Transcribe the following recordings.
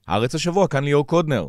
הארץ השבוע, כאן ליאור קודנר.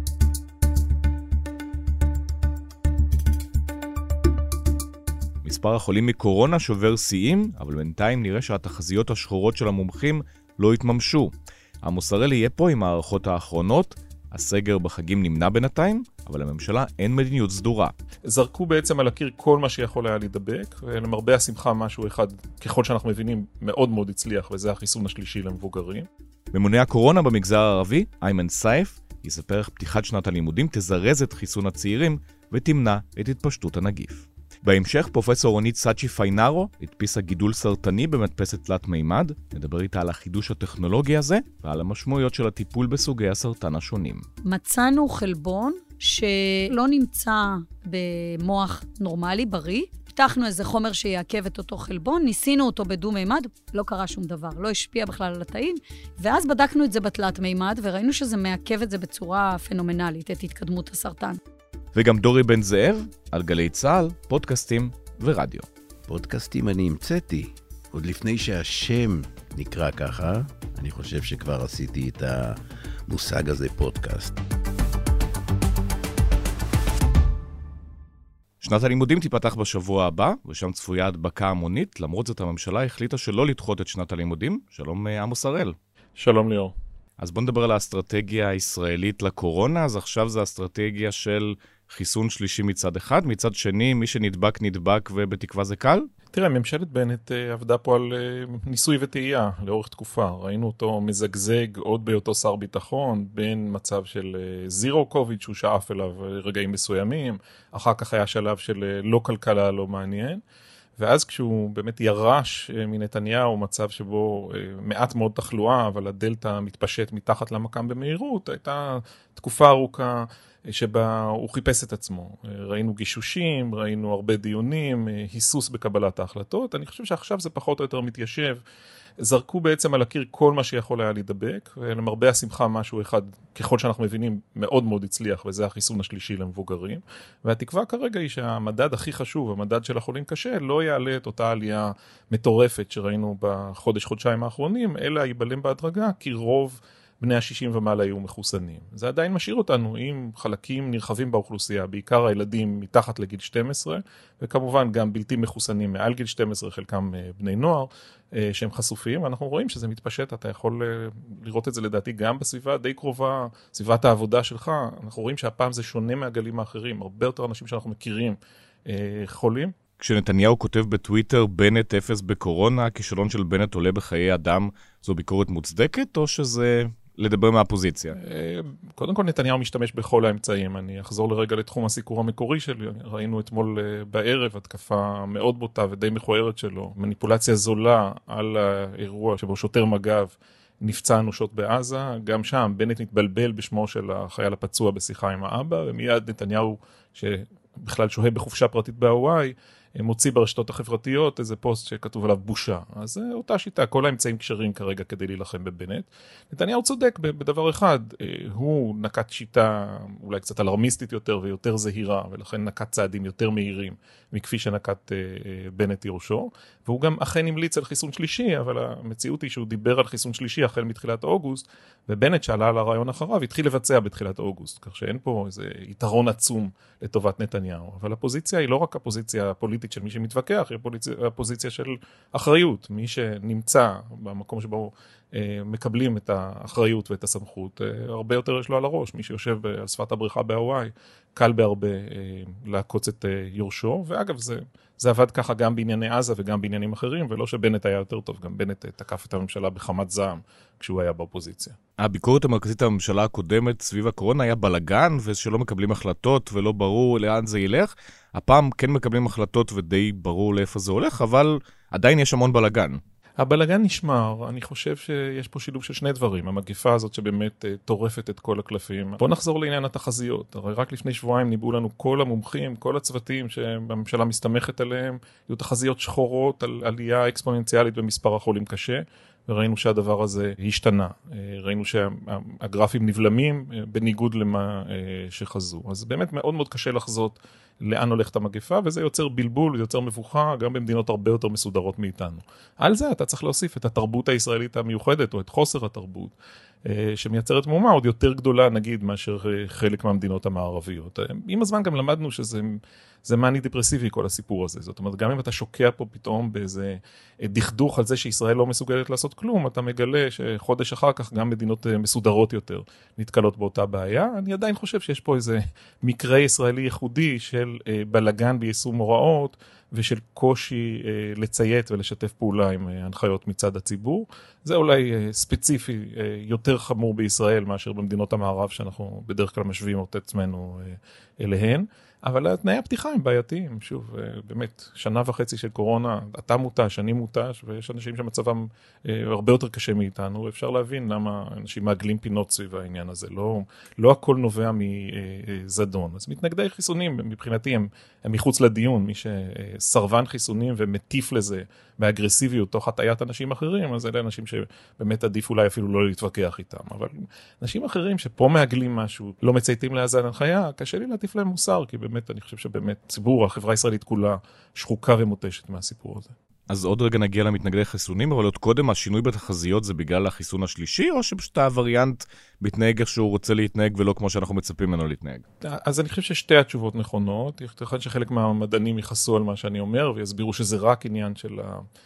מספר החולים מקורונה שובר שיאים, אבל בינתיים נראה שהתחזיות השחורות של המומחים לא התממשו. עמוס הראל יהיה פה עם הערכות האחרונות, הסגר בחגים נמנע בינתיים, אבל לממשלה אין מדיניות סדורה. זרקו בעצם על הקיר כל מה שיכול היה להידבק, ולמרבה השמחה משהו אחד, ככל שאנחנו מבינים, מאוד מאוד הצליח, וזה החיסון השלישי למבוגרים. ממונה הקורונה במגזר הערבי, איימן סייף, יספר איך פתיחת שנת הלימודים תזרז את חיסון הצעירים ותמנע את התפשטות הנגיף. בהמשך פרופסור רונית סאצ'י פיינארו הדפיסה גידול סרטני במדפסת תלת מימד, נדבר איתה על החידוש הטכנולוגי הזה ועל המשמעויות של הטיפול בסוגי הסרטן השונים. מצאנו חלבון שלא נמצא במוח נורמלי, בריא. פתחנו איזה חומר שיעכב את אותו חלבון, ניסינו אותו בדו מימד, לא קרה שום דבר, לא השפיע בכלל על התאים, ואז בדקנו את זה בתלת מימד וראינו שזה מעכב את זה בצורה פנומנלית, את התקדמות הסרטן. וגם דורי בן זאב, על גלי צהל, פודקאסטים ורדיו. פודקאסטים אני המצאתי. עוד לפני שהשם נקרא ככה, אני חושב שכבר עשיתי את המושג הזה פודקאסט. שנת הלימודים תיפתח בשבוע הבא, ושם צפויה הדבקה המונית, למרות זאת הממשלה החליטה שלא לדחות את שנת הלימודים. שלום עמוס הראל. שלום ליאור. אז בוא נדבר על האסטרטגיה הישראלית לקורונה. אז עכשיו זה האסטרטגיה של חיסון שלישי מצד אחד, מצד שני מי שנדבק נדבק ובתקווה זה קל? תראה, ממשלת בנט עבדה פה על ניסוי וטעייה לאורך תקופה. ראינו אותו מזגזג עוד בהיותו שר ביטחון, בין מצב של זירו קוביד שהוא שאף אליו רגעים מסוימים, אחר כך היה שלב של לא כלכלה, לא מעניין. ואז כשהוא באמת ירש מנתניהו מצב שבו מעט מאוד תחלואה, אבל הדלטה מתפשט מתחת למקם במהירות, הייתה תקופה ארוכה שבה הוא חיפש את עצמו. ראינו גישושים, ראינו הרבה דיונים, היסוס בקבלת ההחלטות. אני חושב שעכשיו זה פחות או יותר מתיישב. זרקו בעצם על הקיר כל מה שיכול היה להידבק, ולמרבה השמחה משהו אחד, ככל שאנחנו מבינים, מאוד מאוד הצליח, וזה החיסון השלישי למבוגרים. והתקווה כרגע היא שהמדד הכי חשוב, המדד של החולים קשה, לא יעלה את אותה עלייה מטורפת שראינו בחודש-חודשיים האחרונים, אלא ייבלם בהדרגה, כי רוב בני ה-60 ומעלה היו מחוסנים. זה עדיין משאיר אותנו עם חלקים נרחבים באוכלוסייה, בעיקר הילדים מתחת לגיל 12, וכמובן גם בלתי מחוסנים מעל גיל 12, חלקם בני נוער, שהם חשופים. אנחנו רואים שזה מתפשט, אתה יכול לראות את זה לדעתי גם בסביבה די קרובה, סביבת העבודה שלך. אנחנו רואים שהפעם זה שונה מהגלים האחרים, הרבה יותר אנשים שאנחנו מכירים חולים. כשנתניהו כותב בטוויטר, בנט אפס בקורונה, הכישלון של בנט עולה בחיי אדם, זו ביקורת מוצדקת או שזה לדבר מהפוזיציה? קודם כל נתניהו משתמש בכל האמצעים. אני אחזור לרגע לתחום הסיקור המקורי שלי. ראינו אתמול בערב התקפה מאוד בוטה ודי מכוערת שלו, מניפולציה זולה על האירוע שבו שוטר מג"ב נפצע אנושות בעזה. גם שם בנט מתבלבל בשמו של החייל הפצוע בשיחה עם האבא, ומיד נתניהו שבכלל שוהה בחופשה פרטית בהוואי, מוציא ברשתות החברתיות איזה פוסט שכתוב עליו בושה. אז אותה שיטה, כל האמצעים קשרים כרגע כדי להילחם בבנט. נתניהו צודק בדבר אחד, הוא נקט שיטה אולי קצת אלרמיסטית יותר ויותר זהירה, ולכן נקט צעדים יותר מהירים מכפי שנקט בנט יורשו, והוא גם אכן המליץ על חיסון שלישי, אבל המציאות היא שהוא דיבר על חיסון שלישי החל מתחילת אוגוסט, ובנט שעלה על הרעיון אחריו התחיל לבצע בתחילת אוגוסט, כך שאין פה איזה יתרון עצום לטובת נתניהו. אבל הפוזיציה היא לא רק הפוזיציה הפוליטית של מי שמתווכח, היא הפוזיציה של אחריות. מי שנמצא במקום שבו מקבלים את האחריות ואת הסמכות, הרבה יותר יש לו על הראש. מי שיושב על שפת הבריכה בהוואי, קל בהרבה לעקוץ את יורשו, ואגב זה עבד ככה גם בענייני עזה וגם בעניינים אחרים, ולא שבנט היה יותר טוב, גם בנט תקף את הממשלה בחמת זעם כשהוא היה באופוזיציה. הביקורת המרכזית הממשלה הקודמת סביב הקורונה היה בלגן, ושלא מקבלים החלטות ולא ברור לאן זה ילך. הפעם כן מקבלים החלטות ודי ברור לאיפה זה הולך, אבל עדיין יש המון בלגן. הבלגן נשמר. אני חושב שיש פה שילוב של שני דברים. המגפה הזאת שבאמת טורפת את כל הקלפים. בוא נחזור לעניין התחזיות. הרי רק לפני שבועיים ניבאו לנו כל המומחים, כל הצוותים שהממשלה מסתמכת עליהם, היו תחזיות שחורות על עלייה אקספוננציאלית במספר החולים קשה, וראינו שהדבר הזה השתנה. ראינו שהגרפים נבלמים בניגוד למה שחזו. אז באמת מאוד מאוד קשה לחזות לאן הולכת המגפה, וזה יוצר בלבול, זה יוצר מבוכה, גם במדינות הרבה יותר מסודרות מאיתנו. על זה אתה צריך להוסיף את התרבות הישראלית המיוחדת, או את חוסר התרבות. שמייצרת מהומה עוד יותר גדולה, נגיד, מאשר חלק מהמדינות המערביות. עם הזמן גם למדנו שזה מאני דיפרסיבי כל הסיפור הזה. זאת אומרת, גם אם אתה שוקע פה פתאום באיזה דכדוך על זה שישראל לא מסוגלת לעשות כלום, אתה מגלה שחודש אחר כך גם מדינות מסודרות יותר נתקלות באותה בעיה. אני עדיין חושב שיש פה איזה מקרה ישראלי ייחודי של בלגן ביישום הוראות, ושל קושי לציית ולשתף פעולה עם הנחיות מצד הציבור. זה אולי ספציפי יותר חמור בישראל מאשר במדינות המערב שאנחנו בדרך כלל משווים את עצמנו אליהן. אבל תנאי הפתיחה הם בעייתיים, שוב, באמת, 1.5 שנה של קורונה, אתה מוטש, אני מוטש, ויש אנשים שמצבם הרבה יותר קשה מאיתנו, אפשר להבין למה אנשים מעגלים פינות סביב העניין הזה, לא הכל נובע מזדון. אז מתנגדי חיסונים, מבחינתי, הם מחוץ לדיון, מי שסרבן חיסונים ומטיף לזה באגרסיביות תוך הטעיית אנשים אחרים, אז אלה אנשים שבאמת עדיף אולי אפילו לא להתווכח איתם, אבל אנשים אחרים שפה מעגלים משהו, לא מצייתים להאזן הנחיה, קשה לי להטיף להם מוסר, כי באמת, אני חושב שבאמת ציבור, החברה הישראלית כולה שחוקה ומוטשת מהסיפור הזה. אז עוד רגע נגיע למתנגדי חיסונים, אבל עוד קודם השינוי בתחזיות זה בגלל החיסון השלישי, או שפשוט הווריאנט מתנהג איך שהוא רוצה להתנהג ולא כמו שאנחנו מצפים ממנו להתנהג? אז אני חושב ששתי התשובות נכונות. יכול שחלק מהמדענים יכעסו על מה שאני אומר ויסבירו שזה רק עניין של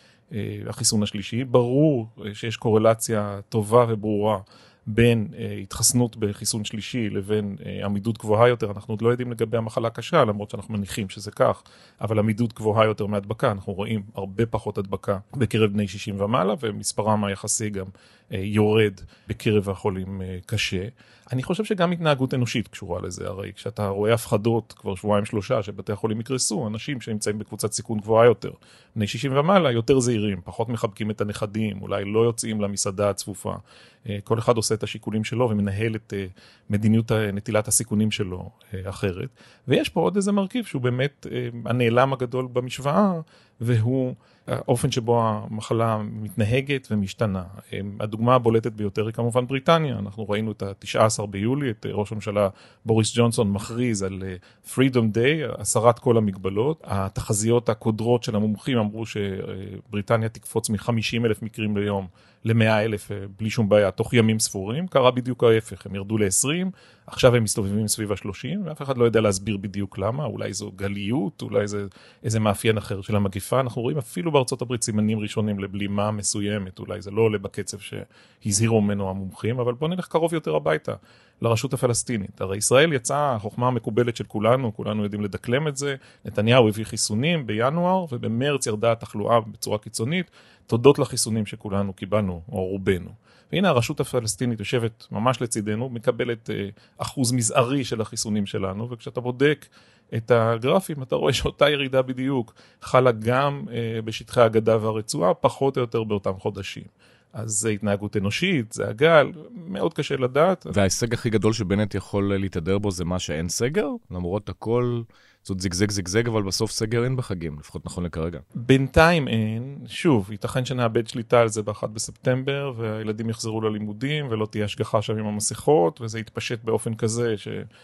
החיסון השלישי. ברור שיש קורלציה טובה וברורה בין התחסנות בחיסון שלישי לבין עמידות גבוהה יותר. אנחנו עוד לא יודעים לגבי המחלה הקשה, למרות שאנחנו מניחים שזה כך, אבל עמידות גבוהה יותר מהדבקה. אנחנו רואים הרבה פחות הדבקה בקרב בני 60 ומעלה, ומספרם היחסי גם יורד בקרב החולים קשה. אני חושב שגם התנהגות אנושית קשורה לזה, הרי כשאתה רואה הפחדות כבר 2-3 שבתי החולים יקרסו, אנשים שנמצאים בקבוצת סיכון גבוהה יותר, בני 60 ומעלה יותר זהירים, פחות מחבקים את הנכדים, אולי לא יוצאים למסעדה הצפופה, כל אחד עושה את השיקולים שלו ומנהל את מדיניות נטילת הסיכונים שלו אחרת, ויש פה עוד איזה מרכיב שהוא באמת הנעלם הגדול במשוואה, והוא האופן שבו המחלה מתנהגת ומשתנה. הדוגמה הבולטת ביותר היא כמובן בריטניה. אנחנו ראינו את ה-19 ביולי, את ראש הממשלה בוריס ג'ונסון מכריז על Freedom Day, הסרת כל המגבלות. התחזיות הקודרות של המומחים אמרו שבריטניה תקפוץ מ-50,000 מקרים ליום ל-100,000 בלי שום בעיה, תוך ימים ספורים. קרה בדיוק ההפך, הם ירדו ל-20, עכשיו הם מסתובבים סביב ה-30, ואף אחד לא יודע להסביר בדיוק למה, אולי זו גליות, אולי זה איזה מאפיין אחר של המגיפה. אנחנו רואים אפילו בארצות הברית סימנים ראשונים לבלימה מסוימת, אולי זה לא עולה בקצב שהזהירו ממנו המומחים, אבל בוא נלך קרוב יותר הביתה, לרשות הפלסטינית. הרי ישראל יצאה, החוכמה המקובלת של כולנו יודעים לדקלם את זה, נתניהו הביא חיסונים בינואר, ובמרץ ירדה התחלואה בצורה קיצונית, תודות לחיסונים שכולנו קיבלנו, או רובנו. והנה הרשות הפלסטינית יושבת ממש לצידנו, מקבלת אחוז מזערי של החיסונים שלנו, וכשאתה בודק את הגרפים, אתה רואה שאותה ירידה בדיוק חלה גם בשטחי הגדה והרצועה, פחות או יותר באותם חודשים. אז זה התנהגות אנושית, זה הגל, מאוד קשה לדעת. וההישג הכי גדול שבנט יכול להתהדר בו זה מה שאין סגר? למרות הכל, זאת זיגזג, אבל בסוף סגר אין בחגים, לפחות נכון לכרגע. בינתיים אין, שוב, ייתכן שנאבד שליטה על זה ב1 בספטמבר, והילדים יחזרו ללימודים, ולא תהיה השגחה שם עם המסכות, וזה יתפשט באופן כזה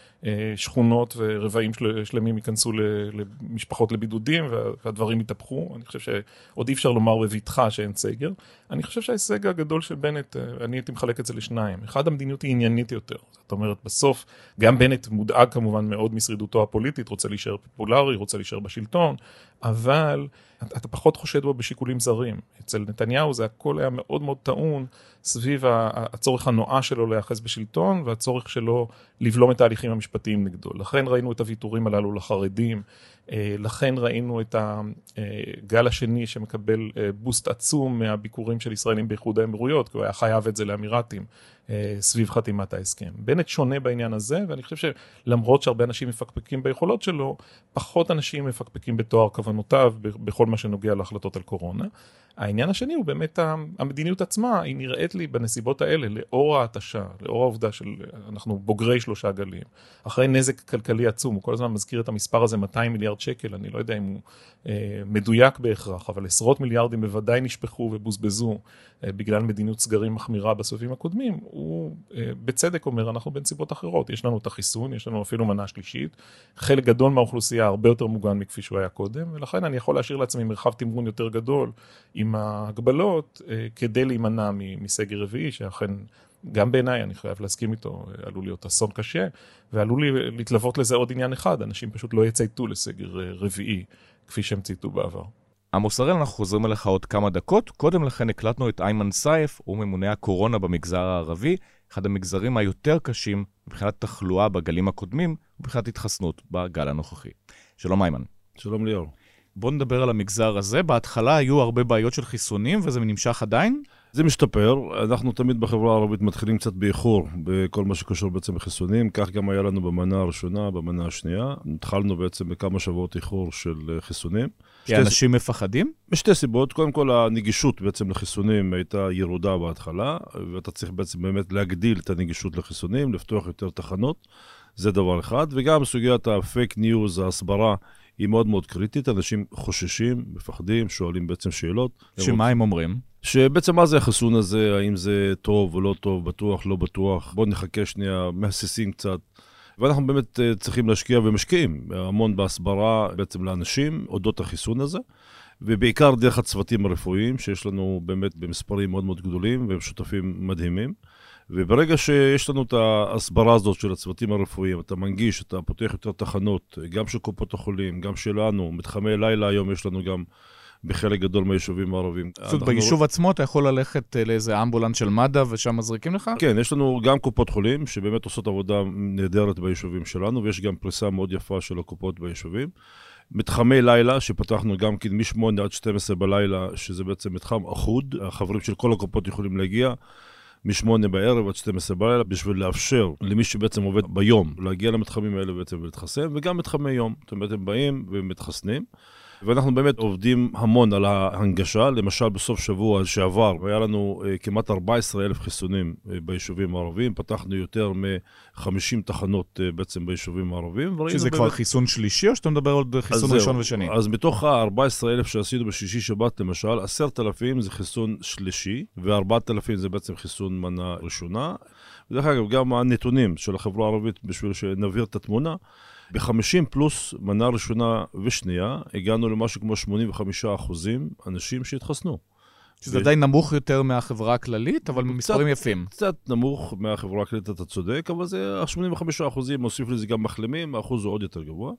ששכונות ורבעים שלמים ייכנסו למשפחות לבידודים, והדברים יתהפכו. אני חושב שעוד אי אפשר לומר בביטחה שאין סגר. אני חושב שההישג הגדול של בנט, אני הייתי מחלק את זה לשניים. אחד, המדיניות היא עניינית יותר. זאת אומרת, בסוף, גם בנט מודאג כמובן מאוד משרידותו הפוליטית, רוצה להישאר פופולרי, רוצה להישאר בשלטון, אבל אתה פחות חושד בו בשיקולים זרים. אצל נתניהו זה הכל היה מאוד מאוד טעון סביב הצורך הנועה שלו להיאחז בשלטון, והצורך שלו לבלום את ההליכים המשפטיים נגדו. לכן ראינו את הוויתורים הללו לחרדים, לכן ראינו את הגל השני שמקבל בוסט עצום מהביקורים של ישראלים באיחוד האמירויות, כי הוא היה חייב את זה לאמירתים סביב חתימת ההסכם. בנט שונה בעניין הזה, ואני חושב שלמרות שהרבה אנשים מפקפקים ביכולות שלו, פחות אנשים מפקפקים בתואר כוונותיו בכל מה שנוגע להחלטות על קורונה. העניין השני הוא באמת המדיניות עצמה, היא נראית לי בנסיבות האלה, לאור ההתשה, לאור העובדה של אנחנו בוגרי 3 גלים, אחרי נזק כלכלי עצום, הוא כל הזמן מזכיר את המספר הזה 200 מיליארד שקל, אני לא יודע אם הוא מדויק בהכרח, אבל עשרות מיליארדים בוודאי נשפחו ובוזבזו בגלל מדיניות סגרים מחמירה בסבבים הקודמים, הוא בצדק אומר, אנחנו בנסיבות אחרות, יש לנו את החיסון, יש לנו אפילו מנה שלישית, חלק גדול מהאוכלוסייה הרבה יותר מוגן מכפי שהוא היה קודם, ולכן אני יכול להשאיר לעצמי ממרחב תמרון יותר גדול עם ההגבלות, כדי להימנע מסגר רביעי, שאכן גם בעיניי, אני חייב להסכים איתו, עלול להיות אסון קשה, ועלול להתלוות לזה עוד עניין אחד, אנשים פשוט לא יצייתו לסגר רביעי, כפי שהם צייתו בעבר. עמוס הראל, אנחנו חוזרים אליך עוד כמה דקות. קודם לכן הקלטנו את איימן סייף, הוא ממונה הקורונה במגזר הערבי, אחד המגזרים היותר קשים מבחינת תחלואה בגלים הקודמים, ובחינת התחסנות בגל הנוכחי. שלום איימן. שלום ליאור. בוא נדבר על המגזר הזה. בהתחלה היו הרבה בעיות של חיסונים, וזה נמשך עדיין? זה משתפר. אנחנו תמיד בחברה הערבית מתחילים קצת באיחור בכל מה שקשור בעצם לחיסונים. כך גם היה לנו במנה הראשונה, במנה השנייה. התחלנו בעצם בכמה שבועות איחור של חיסונים. כי אנשים מפחדים? משתי סיבות. קודם כל, הנגישות בעצם לחיסונים הייתה ירודה בהתחלה, ואתה צריך בעצם באמת להגדיל את הנגישות לחיסונים, לפתוח יותר תחנות. זה דבר אחד. וגם סוגיית הפייק ניוז, ההסברה, היא מאוד מאוד קריטית. אנשים חוששים, מפחדים, שואלים בעצם שאלות. שמה הם אומרים? שבעצם מה זה החיסון הזה, האם זה טוב או לא טוב, בטוח, לא בטוח. בואו נחכה שנייה, מהססים קצת. ואנחנו באמת צריכים להשקיע ומשקיעים המון בהסברה בעצם לאנשים, אודות החיסון הזה. ובעיקר דרך הצוותים הרפואיים, שיש לנו באמת במספרים מאוד מאוד גדולים, והם שותפים מדהימים. וברגע שיש לנו את ההסברה הזאת של הצוותים הרפואיים, אתה מנגיש, אתה פותח יותר תחנות, גם של קופות החולים, גם שלנו, מתחמי לילה היום יש לנו גם בחלק גדול מהיישובים הערבים. זאת אומרת, ביישוב עצמו אתה יכול ללכת לאיזה אמבולנס של מד"א ושם מזריקים לך? כן, יש לנו גם קופות חולים שבאמת עושות עבודה נהדרת ביישובים שלנו, ויש גם פריסה מאוד יפה של הקופות ביישובים. מתחמי לילה שפתחנו גם כן מ-8 עד 12 בלילה, שזה בעצם מתחם אחוד, החברים של כל הקופות יכולים להגיע, מ-8 בערב עד 12 בלילה, בשביל לאפשר למי שבעצם עובד ביום, להגיע למתחמים האלה בעצם ולהתחסן, וגם מתחמי יום. זאת אומרת, הם באים ומתחסנים. ואנחנו באמת עובדים המון על ההנגשה. למשל, בסוף שבוע שעבר, היה לנו כמעט 14,000 חיסונים ביישובים הערביים. פתחנו יותר מ-50 תחנות בעצם ביישובים הערביים. שזה כבר חיסון שלישי, או שאתה מדבר עוד חיסון ראשון ושני? אז מתוך ה-14,000 שעשינו בשישי שבת, למשל, 10,000 זה חיסון שלישי, ו4,000 זה בעצם חיסון מנה ראשונה. ודרך אגב, גם הנתונים של החברה הערבית, בשביל שנבהיר את התמונה, ב-50 פלוס מנה ראשונה ושנייה, הגענו למשהו כמו 85% אנשים שהתחסנו. שזה עדיין נמוך יותר מהחברה הכללית, אבל מספרים יפים. קצת נמוך מהחברה הכללית, אתה צודק, אבל זה 85%, מוסיף לזה גם מחלימים, האחוז הוא עוד יותר גבוה.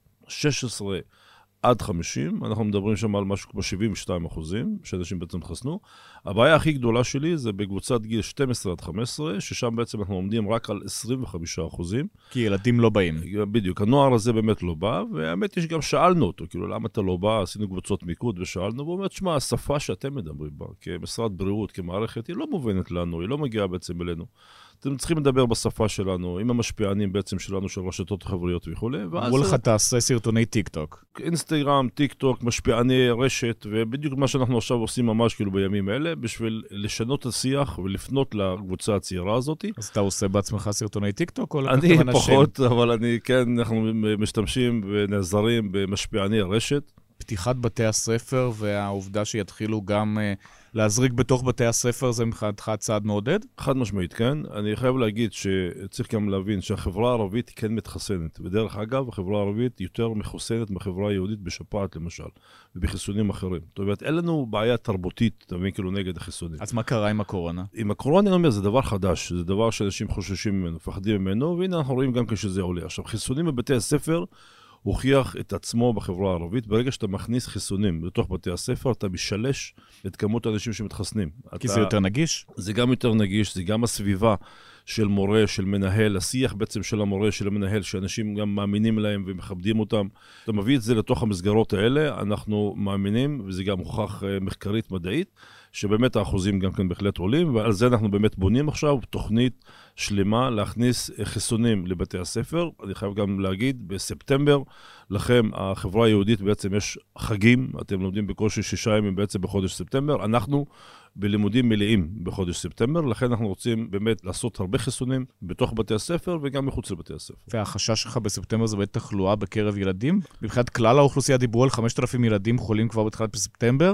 16 עד 50, אנחנו מדברים שם על משהו כמו 72% שאנשים בעצם התחסנו. הבעיה הכי גדולה שלי זה בקבוצת גיל 12 עד 15, ששם בעצם אנחנו עומדים רק על 25%. כי ילדים לא באים. בדיוק, הנוער הזה באמת לא בא, והאמת יש גם שאלנו אותו, כאילו למה אתה לא בא, עשינו קבוצות מיקוד ושאלנו, והוא אומר, תשמע, השפה שאתם מדברים בה, כמשרד בריאות, כמערכת, היא לא מובנת לנו, היא לא מגיעה בעצם אלינו. אתם צריכים לדבר בשפה שלנו, עם המשפיענים בעצם שלנו, של רשתות חבריות וכו'. אמרו לך, תעשה סרטוני טיק-טוק. אינסטגרם, טיק-טוק, משפיעני רשת, ובדיוק מה שאנחנו עכשיו עושים ממש כאילו בימים האלה, בשביל לשנות את השיח ולפנות לקבוצה הצעירה הזאת. אז אתה עושה בעצמך סרטוני טיק-טוק או לקחתם אנשים? אנשים? אני פחות, אבל אנחנו משתמשים ונעזרים במשפיעני הרשת. פתיחת בתי הספר והעובדה שיתחילו גם להזריק בתוך בתי הספר, זה מבחינתך צעד מעודד? חד משמעית, כן. אני חייב להגיד שצריך גם להבין שהחברה הערבית כן מתחסנת. ודרך אגב, החברה הערבית יותר מחוסנת מהחברה היהודית בשפעת למשל, ובחיסונים אחרים. זאת אומרת, אין לנו בעיה תרבותית, אתה מבין, כאילו נגד החיסונים. אז מה קרה עם הקורונה? עם הקורונה, אני אומר, זה דבר חדש, זה דבר שאנשים חוששים ממנו, מפחדים ממנו, והנה אנחנו רואים גם כשזה עולה. עכשיו, חיסונים בבתי הספר הוכיח את עצמו בחברה הערבית. ברגע שאתה מכניס חיסונים לתוך בתי הספר, אתה משלש את כמות האנשים שמתחסנים. כי זה יותר נגיש? זה גם יותר נגיש, זה גם הסביבה של מורה, של מנהל, השיח בעצם של המורה, של המנהל, שאנשים גם מאמינים להם ומכבדים אותם. אתה מביא את זה לתוך המסגרות האלה, אנחנו מאמינים, וזה גם הוכח מחקרית מדעית, שבאמת האחוזים גם כן בהחלט עולים, ועל זה אנחנו באמת בונים עכשיו תוכנית שלמה להכניס חיסונים לבתי הספר. אני חייב גם להגיד, בספטמבר, לכם, החברה היהודית בעצם יש חגים, אתם לומדים בקושי 6 ימים בעצם בחודש ספטמבר, אנחנו בלימודים מלאים בחודש ספטמבר, לכן אנחנו רוצים באמת לעשות הרבה חיסונים בתוך בתי הספר וגם מחוץ לבתי הספר. והחשש שלך בספטמבר זה באמת תחלואה בקרב ילדים? מבחינת כלל האוכלוסייה דיברו על 5,000 ילדים חולים כבר בתחילת בספטמבר,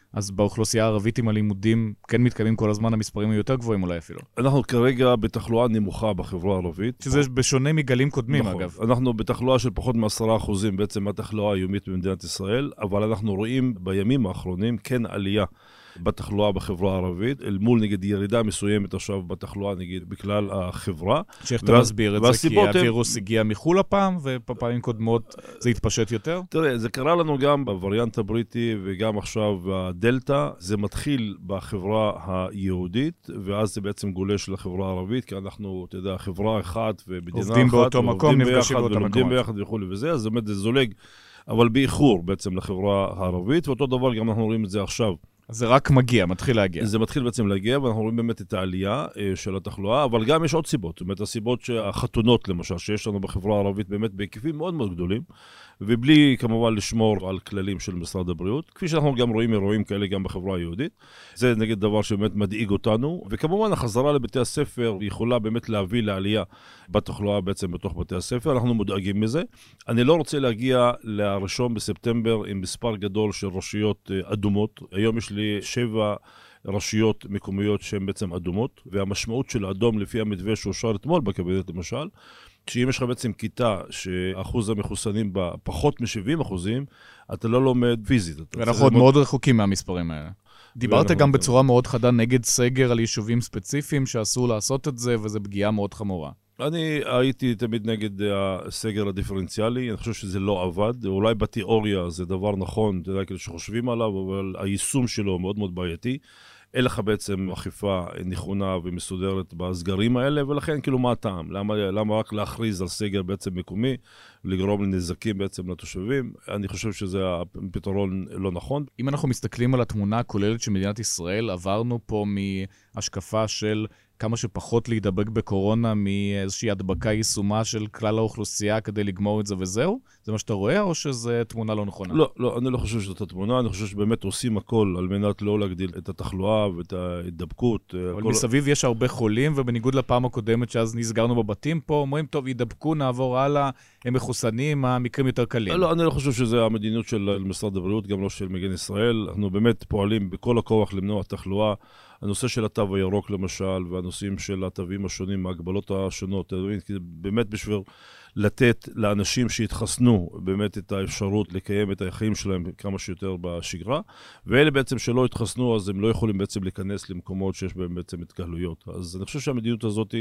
אז באוכלוסייה הערבית עם הלימודים כן מתקיימים כל הזמן, המספרים יותר גבוהים אולי אפילו. אנחנו כרגע בתחלואה נמוכה בחברה הערבית. שזה בשונה מגלים קודמים, נכון. אגב. אנחנו בתחלואה של פחות מ10% בעצם התחלואה היומית במדינת ישראל, אבל אנחנו רואים בימים האחרונים כן עלייה בתחלואה בחברה הערבית, אל מול נגיד ירידה מסוימת עכשיו בתחלואה נגיד בכלל החברה. שאיך אתה מסביר את זה? כי הווירוס הגיע מחול הפעם, ובפעמים קודמות זה התפשט יותר? תראה, זה קרה לנו גם בווריאנט הבריטי וגם עכשיו בדלטה, זה מתחיל בחברה היהודית, ואז זה בעצם גולש לחברה הערבית, כי אנחנו, אתה יודע, חברה אחת ומדינה אחת, עובדים באותו מקום, נפגשים באותם מקומות. ולומדים ביחד וכו' וזה, אז באמת זה זולג, אבל באיחור בעצם לחברה הערבית, ואותו דבר גם אנחנו רואים את זה עכשיו. זה רק מגיע, מתחיל להגיע. זה מתחיל בעצם להגיע, ואנחנו רואים באמת את העלייה של התחלואה, אבל גם יש עוד סיבות. זאת אומרת, הסיבות שהחתונות, למשל, שיש לנו בחברה הערבית באמת בהיקפים מאוד מאוד גדולים, ובלי כמובן לשמור על כללים של משרד הבריאות, כפי שאנחנו גם רואים אירועים כאלה גם בחברה היהודית. זה נגיד דבר שבאמת מדאיג אותנו, וכמובן החזרה לבתי הספר יכולה באמת להביא לעלייה בתחלואה בעצם בתוך בתי הספר, אנחנו מודאגים מזה. אני לא רוצה להגיע ל1 בספטמבר עם מספר גדול של רשויות אדומות. היום יש לי 7 רשויות מקומיות שהן בעצם אדומות, והמשמעות של האדום לפי המתווה שאושר אתמול בקבינט למשל, שאם יש לך בעצם כיתה שאחוז המחוסנים בה פחות מ70%, אתה לא לומד פיזית. ואנחנו עוד מאוד רחוקים מהמספרים האלה. דיברת גם בצורה מאוד חדה נגד סגר על יישובים ספציפיים שאסור לעשות את זה, וזו פגיעה מאוד חמורה. אני הייתי תמיד נגד הסגר הדיפרנציאלי, אני חושב שזה לא עבד, אולי בתיאוריה זה דבר נכון, אתה יודע, כאילו שחושבים עליו, אבל היישום שלו מאוד מאוד בעייתי, אין לך בעצם אכיפה נכונה ומסודרת בסגרים האלה, ולכן כאילו מה הטעם? למה רק להכריז על סגר בעצם מקומי, לגרום לנזקים בעצם לתושבים? אני חושב שזה הפתרון לא נכון. אם אנחנו מסתכלים על התמונה הכוללת של מדינת ישראל, עברנו פה מהשקפה של כמה שפחות להידבק בקורונה מאיזושהי הדבקה יישומה של כלל האוכלוסייה כדי לגמור את זה וזהו? זה מה שאתה רואה או שזה תמונה לא נכונה? לא, אני לא חושב שזאת התמונה, אני חושב שבאמת עושים הכל על מנת לא להגדיל את התחלואה ואת ההידבקות. אבל מסביב יש הרבה חולים, ובניגוד לפעם הקודמת שאז נסגרנו בבתים פה, אומרים, טוב, ידבקו, נעבור הלאה, הם מחוסנים, המקרים יותר קלים. לא, אני לא חושב שזה המדיניות של משרד הבריאות, גם לא של מגן ישראל. אנחנו באמת פועלים בכל הכוח למנוע תחלואה. הנושא של התו הירוק למשל, והנושאים של התווים השונים, ההגבלות השונות, באמת בשביל לתת לאנשים שהתחסנו באמת את האפשרות לקיים את החיים שלהם כמה שיותר בשגרה, ואלה בעצם שלא התחסנו, אז הם לא יכולים בעצם להיכנס למקומות שיש בהם בעצם התקהלויות. אז אני חושב שהמדיניות הזאת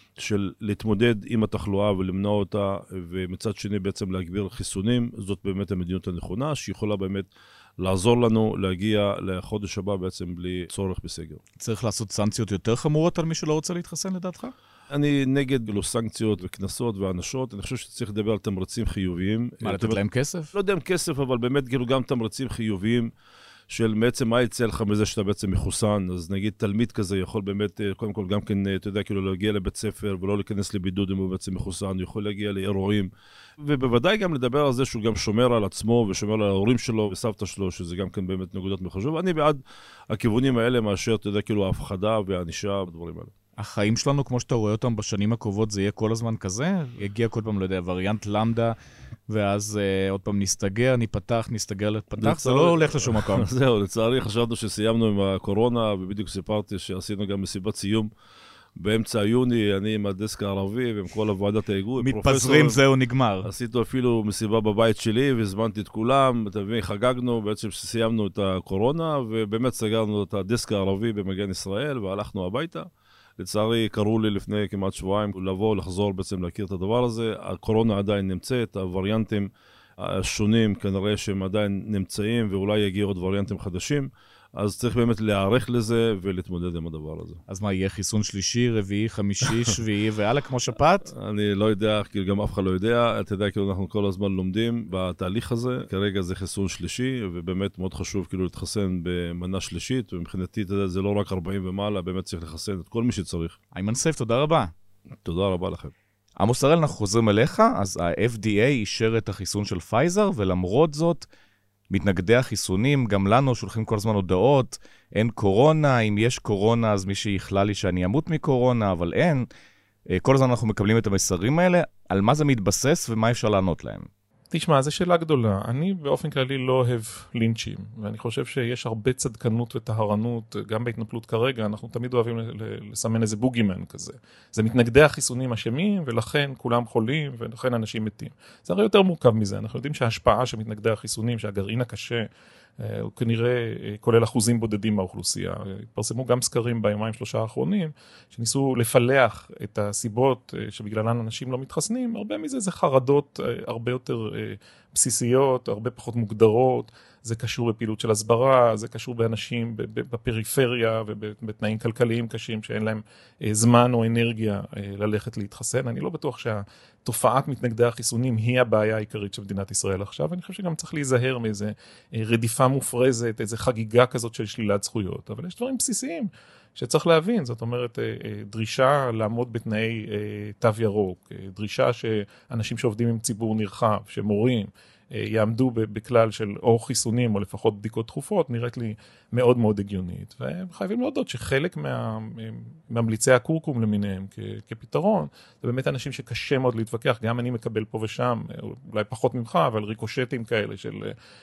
של להתמודד עם התחלואה ולמנוע אותה, ומצד שני בעצם להגביר חיסונים, זאת באמת המדיניות הנכונה, שיכולה באמת לעזור לנו להגיע לחודש הבא בעצם בלי צורך בסגר. צריך לעשות סנקציות יותר חמורות על מי שלא רוצה להתחסן לדעתך? אני נגד סנקציות וכנסות ואנשות, אני חושב שצריך לדבר על תמרצים חיוביים. מה, לתת להם כסף? לא יודע אם כסף, אבל באמת גם תמרצים חיוביים של בעצם מה יצא לך מזה שאתה בעצם מחוסן, אז נגיד תלמיד כזה יכול באמת, קודם כל גם כן, אתה יודע, כאילו להגיע לבית ספר ולא להיכנס לבידוד אם הוא בעצם מחוסן, הוא יכול להגיע לאירועים, ובוודאי גם לדבר על זה שהוא גם שומר על עצמו ושומר על ההורים שלו וסבתא שלו, שזה גם כן באמת נקודות מחשוב. אני בעד הכיוונים האלה מאשר, אתה יודע, כאילו ההפחדה והענישה בדברים האלה. החיים שלנו, כמו שאתה רואה אותם בשנים הקרובות, זה יהיה כל הזמן כזה? יגיע כל פעם, לא יודע, וריאנט למדה, ואז עוד פעם נסתגר, ניפתח, נסתגר לפתח, זה לא הולך לשום מקום. זהו, לצערי חשבנו שסיימנו עם הקורונה, ובדיוק סיפרתי שעשינו גם מסיבת סיום באמצע יוני, אני עם הדסק הערבי ועם כל הוועדת ההיגוי. מתפזרים, זהו נגמר. עשיתו אפילו מסיבה בבית שלי, והזמנתי את כולם, אתה מבין, חגגנו בעצם שסיימנו את הקורונה, ובאמת סגרנו את הדסק הערבי במגן ישראל, והלכנו הביתה. לצערי, קראו לי לפני כמעט שבועיים לחזור בעצם להכיר את הדבר הזה. הקורונה עדיין נמצאת, הווריאנטים השונים כנראה שהם עדיין נמצאים, ואולי יגיעו עוד וריאנטים חדשים. אז צריך באמת להיערך לזה ולהתמודד עם הדבר הזה. אז מה, יהיה חיסון שלישי, רביעי, חמישי, שביעי והלאה כמו שפעת? אני לא יודע, כאילו גם אף אחד לא יודע. אתה יודע, כאילו אנחנו כל הזמן לומדים בתהליך הזה. כרגע זה חיסון שלישי, ובאמת מאוד חשוב כאילו להתחסן במנה שלישית, ומבחינתי, אתה יודע, זה לא רק 40 ומעלה, באמת צריך לחסן את כל מי שצריך. איימן סייף, תודה רבה. תודה רבה לכם. עמוס הראל, אנחנו חוזרים אליך, אז ה-FDA אישר את החיסון של פייזר, ולמרות זאת, מתנגדי החיסונים, גם לנו שולחים כל הזמן הודעות, אין קורונה, אם יש קורונה אז מי שיכלה לי שאני אמות מקורונה, אבל אין. כל הזמן אנחנו מקבלים את המסרים האלה, על מה זה מתבסס ומה אפשר לענות להם. תשמע, זו שאלה גדולה. אני באופן כללי לא אוהב לינצ'ים, ואני חושב שיש הרבה צדקנות וטהרנות, גם בהתנפלות כרגע, אנחנו תמיד אוהבים לסמן איזה בוגימן כזה. זה מתנגדי החיסונים אשמים, ולכן כולם חולים, ולכן אנשים מתים. זה הרי יותר מורכב מזה. אנחנו יודעים שההשפעה של מתנגדי החיסונים, שהגרעין הקשה, הוא כנראה כולל אחוזים בודדים מהאוכלוסייה. התפרסמו גם סקרים ביומיים 3 האחרונים, שניסו לפלח את הסיבות שבגללן אנשים לא מתחסנים. הרבה מזה זה חרדות הרבה יותר בסיסיות, הרבה פחות מוגדרות. זה קשור בפעילות של הסברה, זה קשור באנשים בפריפריה ובתנאים כלכליים קשים שאין להם זמן או אנרגיה ללכת להתחסן. אני לא בטוח שהתופעת מתנגדי החיסונים היא הבעיה העיקרית של מדינת ישראל עכשיו. אני חושב שגם צריך להיזהר מאיזה רדיפה מופרזת, איזו חגיגה כזאת של שלילת זכויות. אבל יש דברים בסיסיים שצריך להבין. זאת אומרת, דרישה לעמוד בתנאי תו ירוק, דרישה שאנשים שעובדים עם ציבור נרחב, שמורים, יעמדו בכלל של או חיסונים או לפחות בדיקות תכופות, נראית לי מאוד מאוד הגיונית. וחייבים להודות שחלק מממליצי הקורקום למיניהם כפתרון, זה באמת אנשים שקשה מאוד להתווכח, גם אני מקבל פה ושם, אולי פחות ממך, אבל ריקושטים כאלה של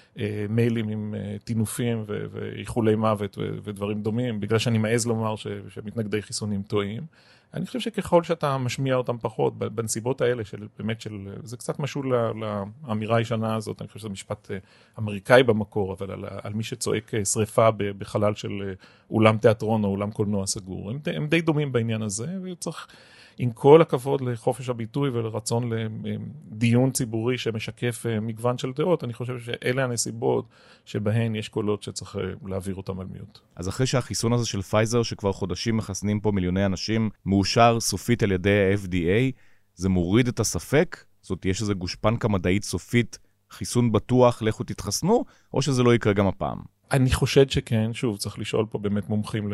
מיילים עם תינופים ואיחולי מוות ודברים דומים, בגלל שאני מעז לומר שמתנגדי חיסונים טועים. אני חושב שככל שאתה משמיע אותם פחות, בנסיבות האלה של באמת זה קצת משול לאמירה הישנה הזאת, אני חושב שזה משפט אמריקאי במקור, אבל על מי שצועק שריפה בחלל של אולם תיאטרון או אולם קולנוע סגור. הם די דומים בעניין הזה, וצריך עם כל הכבוד לחופש הביטוי ולרצון לדיון ציבורי שמשקף מגוון של דעות, אני חושב שאלה הנסיבות שבהן יש קולות שצריך להעביר אותם על מיעוט. אז אחרי שהחיסון הזה של פייזר, שכבר חודשים מחסנים פה מיליוני אנשים, מאושר סופית על ידי ה-FDA, זה מוריד את הספק? זאת יש איזו גושפנקה מדעית סופית, חיסון בטוח, לכו תתחסנו, או שזה לא יקרה גם הפעם? אני חושד שכן, שוב, צריך לשאול פה באמת מומחים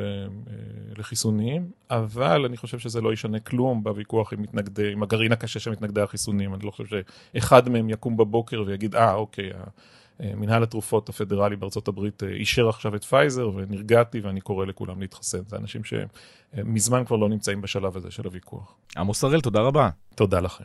לחיסונים, אבל אני חושב שזה לא ישנה כלום בוויכוח עם הגרעין הקשה של מתנגדי החיסונים. אני לא חושב שאחד מהם יקום בבוקר ויגיד, אוקיי, מנהל התרופות הפדרלי בארצות הברית אישר עכשיו את פייזר, ונרגעתי ואני קורא לכולם להתחסן. זה אנשים שמזמן כבר לא נמצאים בשלב הזה של הוויכוח. עמוס הראל, תודה רבה. תודה לכם.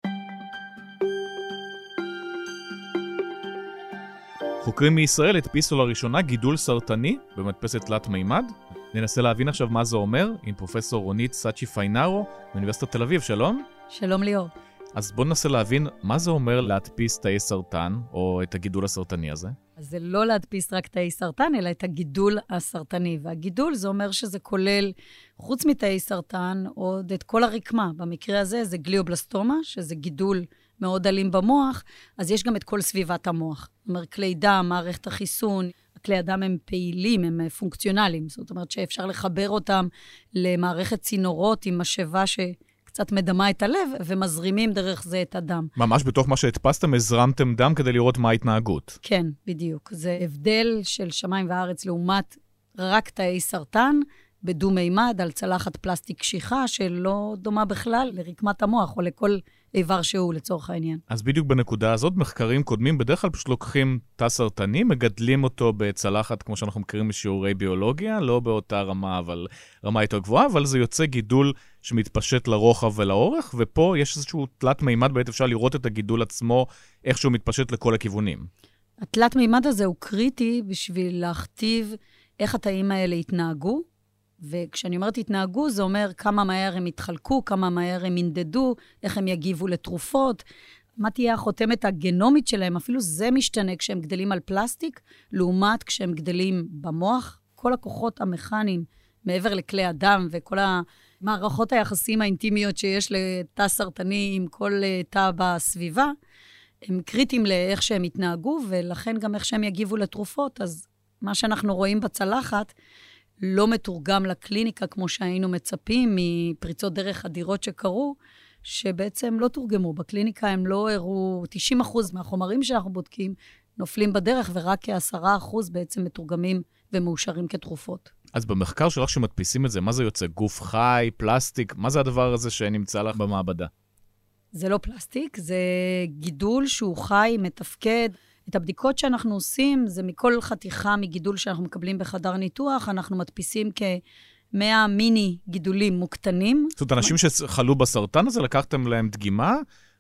חוקרים מישראל הדפיסו לראשונה גידול סרטני במדפסת תלת מימד. ננסה להבין עכשיו מה זה אומר עם פרופסור רונית סאצ'י פיינארו מאוניברסיטת תל אביב. שלום. שלום ליאור. אז בוא ננסה להבין מה זה אומר להדפיס תאי סרטן או את הגידול הסרטני הזה. אז זה לא להדפיס רק תאי סרטן, אלא את הגידול הסרטני. והגידול זה אומר שזה כולל, חוץ מתאי סרטן, עוד את כל הרקמה. במקרה הזה זה גליובלסטומה, שזה גידול מאוד אלים במוח, אז יש גם את כל סביבת המוח. זאת אומרת, כלי דם, מערכת החיסון, כלי הדם הם פעילים, הם פונקציונליים. זאת אומרת שאפשר לחבר אותם למערכת צינורות עם משאבה שקצת מדמה את הלב, ומזרימים דרך זה את הדם. ממש בתוך מה שהדפסתם, הזרמתם דם כדי לראות מה ההתנהגות. כן, בדיוק. זה הבדל של שמיים וארץ לעומת רק תאי סרטן, בדו מימד, על צלחת פלסטיק קשיחה, שלא דומה בכלל לרקמת המוח, או לכל איבר שהוא לצורך העניין. אז בדיוק בנקודה הזאת, מחקרים קודמים בדרך כלל פשוט לוקחים תא סרטני, מגדלים אותו בצלחת, כמו שאנחנו מכירים משיעורי ביולוגיה, לא באותה רמה, אבל רמה יותר גבוהה, אבל זה יוצא גידול שמתפשט לרוחב ולאורך, ופה יש איזשהו תלת מימד, בעת אפשר לראות את הגידול עצמו, איך שהוא מתפשט לכל הכיוונים. התלת מימד הזה הוא קריטי בשביל להכתיב איך התאים האלה יתנהגו, וכשאני אומרת התנהגו, זה אומר כמה מהר הם יתחלקו, כמה מהר הם ינדדו, איך הם יגיבו לתרופות, מה תהיה החותמת הגנומית שלהם, אפילו זה משתנה כשהם גדלים על פלסטיק, לעומת כשהם גדלים במוח, כל הכוחות המכניים מעבר לכלי הדם וכל המערכות היחסים האינטימיות שיש לתא סרטני עם כל תא בסביבה, הם קריטיים לאיך שהם יתנהגו, ולכן גם איך שהם יגיבו לתרופות. אז מה שאנחנו רואים בצלחת, לא מתורגם לקליניקה כמו שהיינו מצפים, מפריצות דרך אדירות שקרו, שבעצם לא תורגמו. בקליניקה הם לא הראו, 90% מהחומרים שאנחנו בודקים נופלים בדרך, ורק כ10% בעצם מתורגמים ומאושרים כתרופות. אז במחקר שלך שמדפיסים את זה, מה זה יוצא? גוף חי, פלסטיק? מה זה הדבר הזה שנמצא לך במעבדה? זה לא פלסטיק, זה גידול שהוא חי, מתפקד. את הבדיקות שאנחנו עושים, זה מכל חתיכה מגידול שאנחנו מקבלים בחדר ניתוח, אנחנו מדפיסים כ100 מיני גידולים מוקטנים. זאת אומרת, אנשים שחלו בסרטן הזה, לקחתם להם דגימה,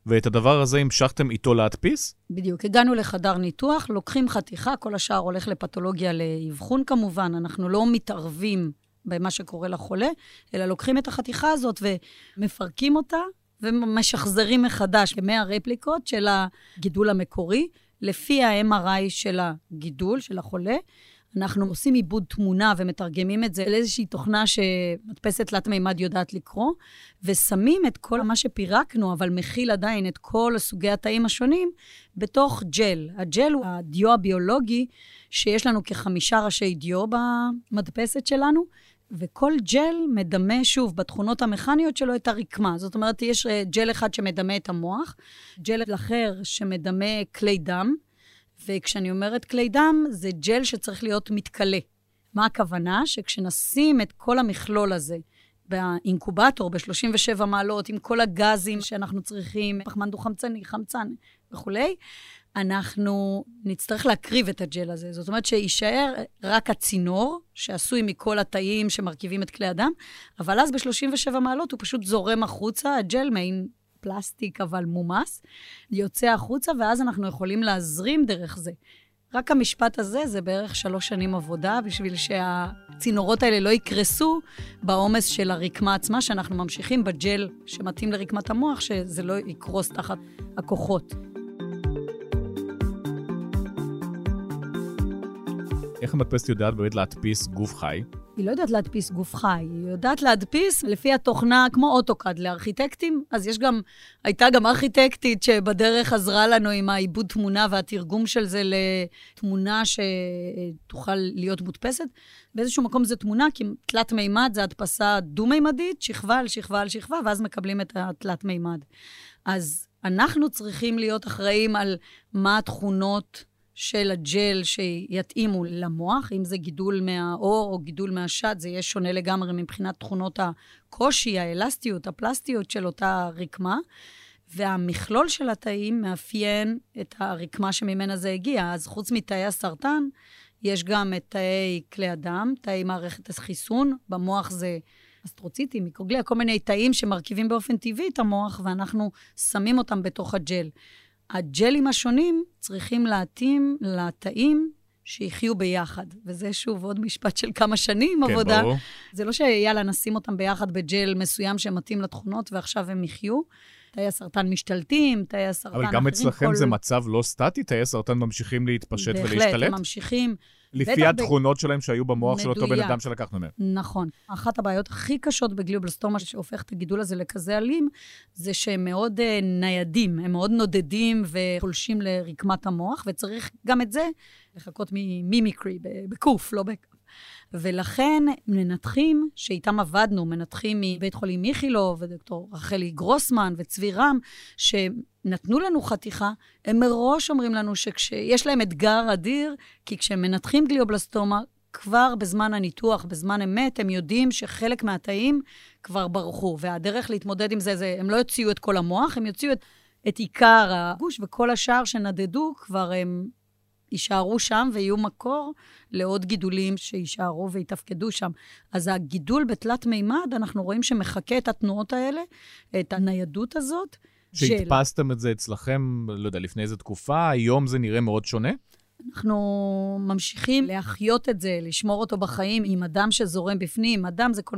ואת הדבר הזה המשכתם איתו להדפיס? בדיוק, הגענו לחדר ניתוח, לוקחים חתיכה, כל השאר הולך לפתולוגיה לאבחון כמובן, אנחנו לא מתערבים במה שקורה לחולה, אלא לוקחים את החתיכה הזאת ומפרקים אותה, ומשחזרים מחדש כ100 רפליקות של הגידול המקורי, לפי ה-MRI של הגידול של החולה. אנחנו עושים עיבוד תמונה ומתרגמים את זה לאיזושהי תוכנה שמדפסת תלת מימד יודעת לקרוא, ושמים את כל מה שפירקנו, אבל מכיל עדיין את כל סוגי התאים השונים, בתוך ג'ל. הג'ל הוא הדיו הביולוגי, שיש לנו כ5 ראשי דיו במדפסת שלנו, וכל ג'ל מדמה שוב בתכונות המכניות שלו את הרקמה. זאת אומרת, יש ג'ל אחד שמדמה את המוח, ג'ל אחר שמדמה כלי דם, וכשאני אומרת כלי דם, זה ג'ל שצריך להיות מתקלה. מה הכוונה? שכשנשים את כל המכלול הזה באינקובטור, ב-37 מעלות, עם כל הגזים שאנחנו צריכים, פחמן דו-חמצני, חמצן וכו', אנחנו נצטרך להקריב את הג'ל הזה. זאת אומרת שישאר רק הצינור, שעשוי מכל התאים שמרכיבים את כלי הדם, אבל אז ב-37 מעלות הוא פשוט זורם החוצה, הג'ל מעין פלסטיק אבל מומס, יוצא החוצה, ואז אנחנו יכולים להזרים דרך זה. רק המשפט הזה, זה בערך 3 שנים עבודה, בשביל שהצינורות האלה לא יקרסו בעומס של הרקמה עצמה, שאנחנו ממשיכים בג'ל שמתאים לרקמת המוח, שזה לא יקרוס תחת הכוחות. איך המדפסת יודעת באמת להדפיס גוף חי? היא לא יודעת להדפיס גוף חי, היא יודעת להדפיס לפי התוכנה כמו אוטוקאד לארכיטקטים, אז הייתה גם ארכיטקטית שבדרך עזרה לנו עם העיבוד תמונה והתרגום של זה לתמונה שתוכל להיות מודפסת. באיזשהו מקום זה תמונה, כי תלת מימד זה הדפסה דו-מימדית, שכבה על שכבה על שכבה, ואז מקבלים את התלת מימד. אז אנחנו צריכים להיות אחראים על מה התכונות של הג'ל שיתאימו למוח, אם זה גידול מהאור או גידול מהשד, זה יהיה שונה לגמרי מבחינת תכונות הקושי, האלסטיות, הפלסטיות של אותה רקמה, והמכלול של התאים מאפיין את הרקמה שממנה זה הגיע. אז חוץ מתאי הסרטן, יש גם את תאי כלי הדם, תאי מערכת החיסון, במוח זה אסטרוציטים, מיקרוגליה, כל מיני תאים שמרכיבים באופן טבעי את המוח, ואנחנו שמים אותם בתוך הג'ל. הג'לים השונים צריכים להתאים לתאים שיחיו ביחד. וזה שוב עוד משפט של כמה שנים עבודה. כן, ברור. זה לא שיאללה, נשים אותם ביחד בג'ל מסוים שמתאים לתכונות, ועכשיו הם יחיו. תאי הסרטן משתלטים, תאי הסרטן אחרים. אבל גם אצלכם זה מצב לא סטטי, תאי הסרטן ממשיכים להתפשט ולהשתלט? בהחלט, הם ממשיכים. לפי התכונות שלהם שהיו במוח של אותו בן אדם שלקחנו מהם. נכון. אחת הבעיות הכי קשות בגליובלסטומה, שהופך את הגידול הזה לכזה אלים, זה שהם מאוד ניידים, הם מאוד נודדים וחולשים לרקמת המוח, וצריך גם את זה לחכות ממימיקרי, בקוף, לא בקוף. ולכן מנתחים שאיתם עבדנו, מנתחים מבית חולים איכילוב, ודוקטור רחלי גרוסמן וצבי רם, שנתנו לנו חתיכה, הם מראש אומרים לנו שכשיש להם אתגר אדיר, כי כשהם מנתחים גליובלסטומה, כבר בזמן הניתוח, בזמן אמת, הם יודעים שחלק מהתאים כבר ברחו, והדרך להתמודד עם זה, הם לא יוציאו את כל המוח, הם יוציאו את עיקר הגוש, וכל השאר שנדדו כבר הם יישארו שם ויהיו מקור לעוד גידולים שישארו ויתפקדו שם. אז הגידול בתלת מימד, אנחנו רואים שמחכה את התנועות האלה, את הניידות הזאת. שהתפסתם את זה אצלכם, לא יודע, לפני איזו תקופה, היום זה נראה מאוד שונה? אנחנו ממשיכים להחיות את זה, לשמור אותו בחיים עם אדם שזורם בפנים. אדם זה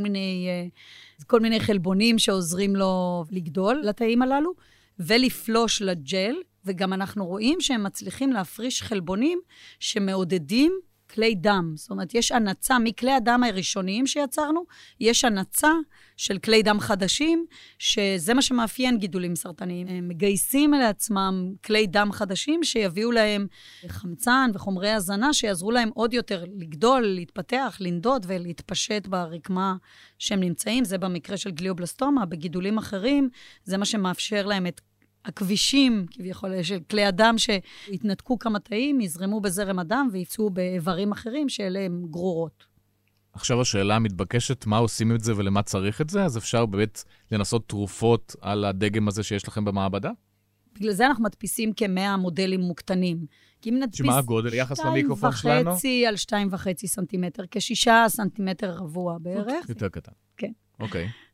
כל מיני חלבונים שעוזרים לו לגדול לתאים הללו, ולפלוש לג'ל, וגם אנחנו רואים שהם מצליחים להפריש חלבונים שמעודדים כלי דם. זאת אומרת, יש הנצה מכלי הדם הראשוניים שיצרנו, יש הנצה של כלי דם חדשים, שזה מה שמאפיין גידולים סרטניים. הם מגייסים לעצמם כלי דם חדשים שיביאו להם חמצן וחומרי הזנה, שיעזרו להם עוד יותר לגדול, להתפתח, לנדוד ולהתפשט ברקמה שהם נמצאים. זה במקרה של גליובלסטומה. בגידולים אחרים, זה מה שמאפשר להם את הכבישים, כביכול, של כלי הדם שהתנתקו כמה תאים, יזרמו בזרם הדם ויצאו באיברים אחרים שאליהם גרורות. עכשיו השאלה המתבקשת, מה עושים את זה ולמה צריך את זה? אז אפשר באמת לנסות תרופות על הדגם הזה שיש לכם במעבדה? בגלל זה אנחנו מדפיסים כ100 מודלים מוקטנים. כי אם נדפיס... שמה הגודל? יחס למיקרופון שלנו? 2.5 על 2.5 סנטימטר, כ6 סנטימטר רבוע בערך. יותר קטן. כן. אוקיי.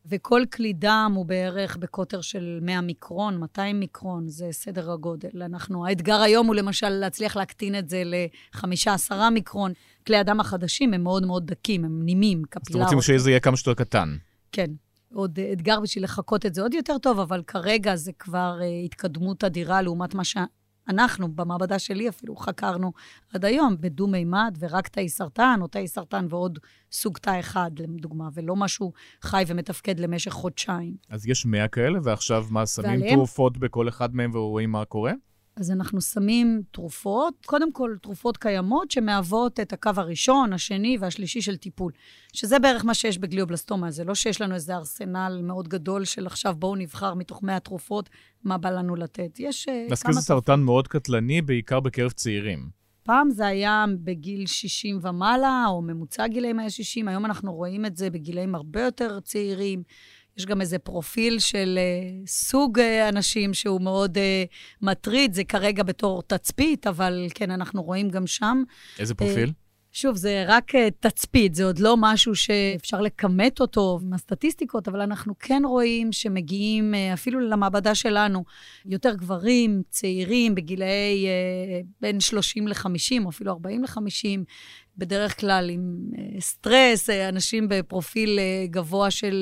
וכל כלי דם הוא בערך בקוטר של 100 מיקרון, 200 מיקרון, זה סדר הגודל. האתגר היום הוא למשל להצליח להקטין את זה ל-5-10 מיקרון. כלי הדם החדשים הם מאוד מאוד דקים, הם נימים, קפילרות. אז אתם רוצים שזה יהיה כמה שיותר קטן. כן. עוד אתגר בשביל לחכות את זה עוד יותר טוב, אבל כרגע זה כבר התקדמות אדירה לעומת מה שאנחנו, במעבדה שלי אפילו, חקרנו עד היום, בדו-מימד ורק תאי סרטן, או תאי סרטן ועוד סוג תא אחד, לדוגמה, ולא משהו חי ומתפקד למשך חודשיים. אז יש 100 כאלה, ועכשיו מה, שמים ועליהם? תרופות בכל אחד מהם ורואים מה קורה? אז אנחנו שמים תרופות, קודם כל תרופות קיימות שמהוות את הקו הראשון, השני והשלישי של טיפול. שזה בערך מה שיש בגליובלסטומה, זה לא שיש לנו איזה ארסנל מאוד גדול של עכשיו בואו נבחר מתוך 100 תרופות מה בא לנו לתת. יש כמה זה סרטן מאוד קטלני, בעיקר בקרב צעירים. פעם זה היה בגיל 60 ומעלה, או ממוצע גילאים היה 60, היום אנחנו רואים את זה בגילאים הרבה יותר צעירים. יש גם איזה פרופיל של סוג אנשים שהוא מאוד מטריד, זה כרגע בתור תצפית, אבל כן, אנחנו רואים גם שם. איזה פרופיל? שוב, זה רק תצפית, זה עוד לא משהו שאפשר לכמת אותו מהסטטיסטיקות, אבל אנחנו כן רואים שמגיעים אפילו למעבדה שלנו, יותר גברים, צעירים, בגילאי בין 30 ל-50, או אפילו 40 ל-50, בדרך כלל עם סטרס, אנשים בפרופיל גבוה של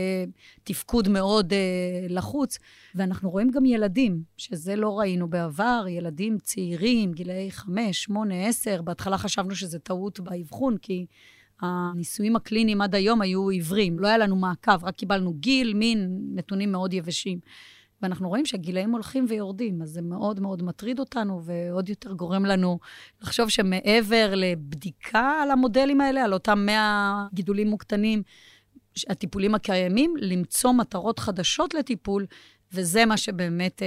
תפקוד מאוד לחוץ, ואנחנו רואים גם ילדים, שזה לא ראינו בעבר, ילדים צעירים, גילאי 5, 8, 10, בהתחלה חשבנו שזה טעות באבחון, כי הניסויים הקליניים עד היום היו עיוורים, לא היה לנו מעקב, רק קיבלנו גיל, מין, נתונים מאוד יבשים. ואנחנו רואים שהגילאים הולכים ויורדים, אז זה מאוד מאוד מטריד אותנו, ועוד יותר גורם לנו לחשוב שמעבר לבדיקה על המודלים האלה, על אותם 100 גידולים מוקטנים, הטיפולים הקיימים, למצוא מטרות חדשות לטיפול, וזה מה שבאמת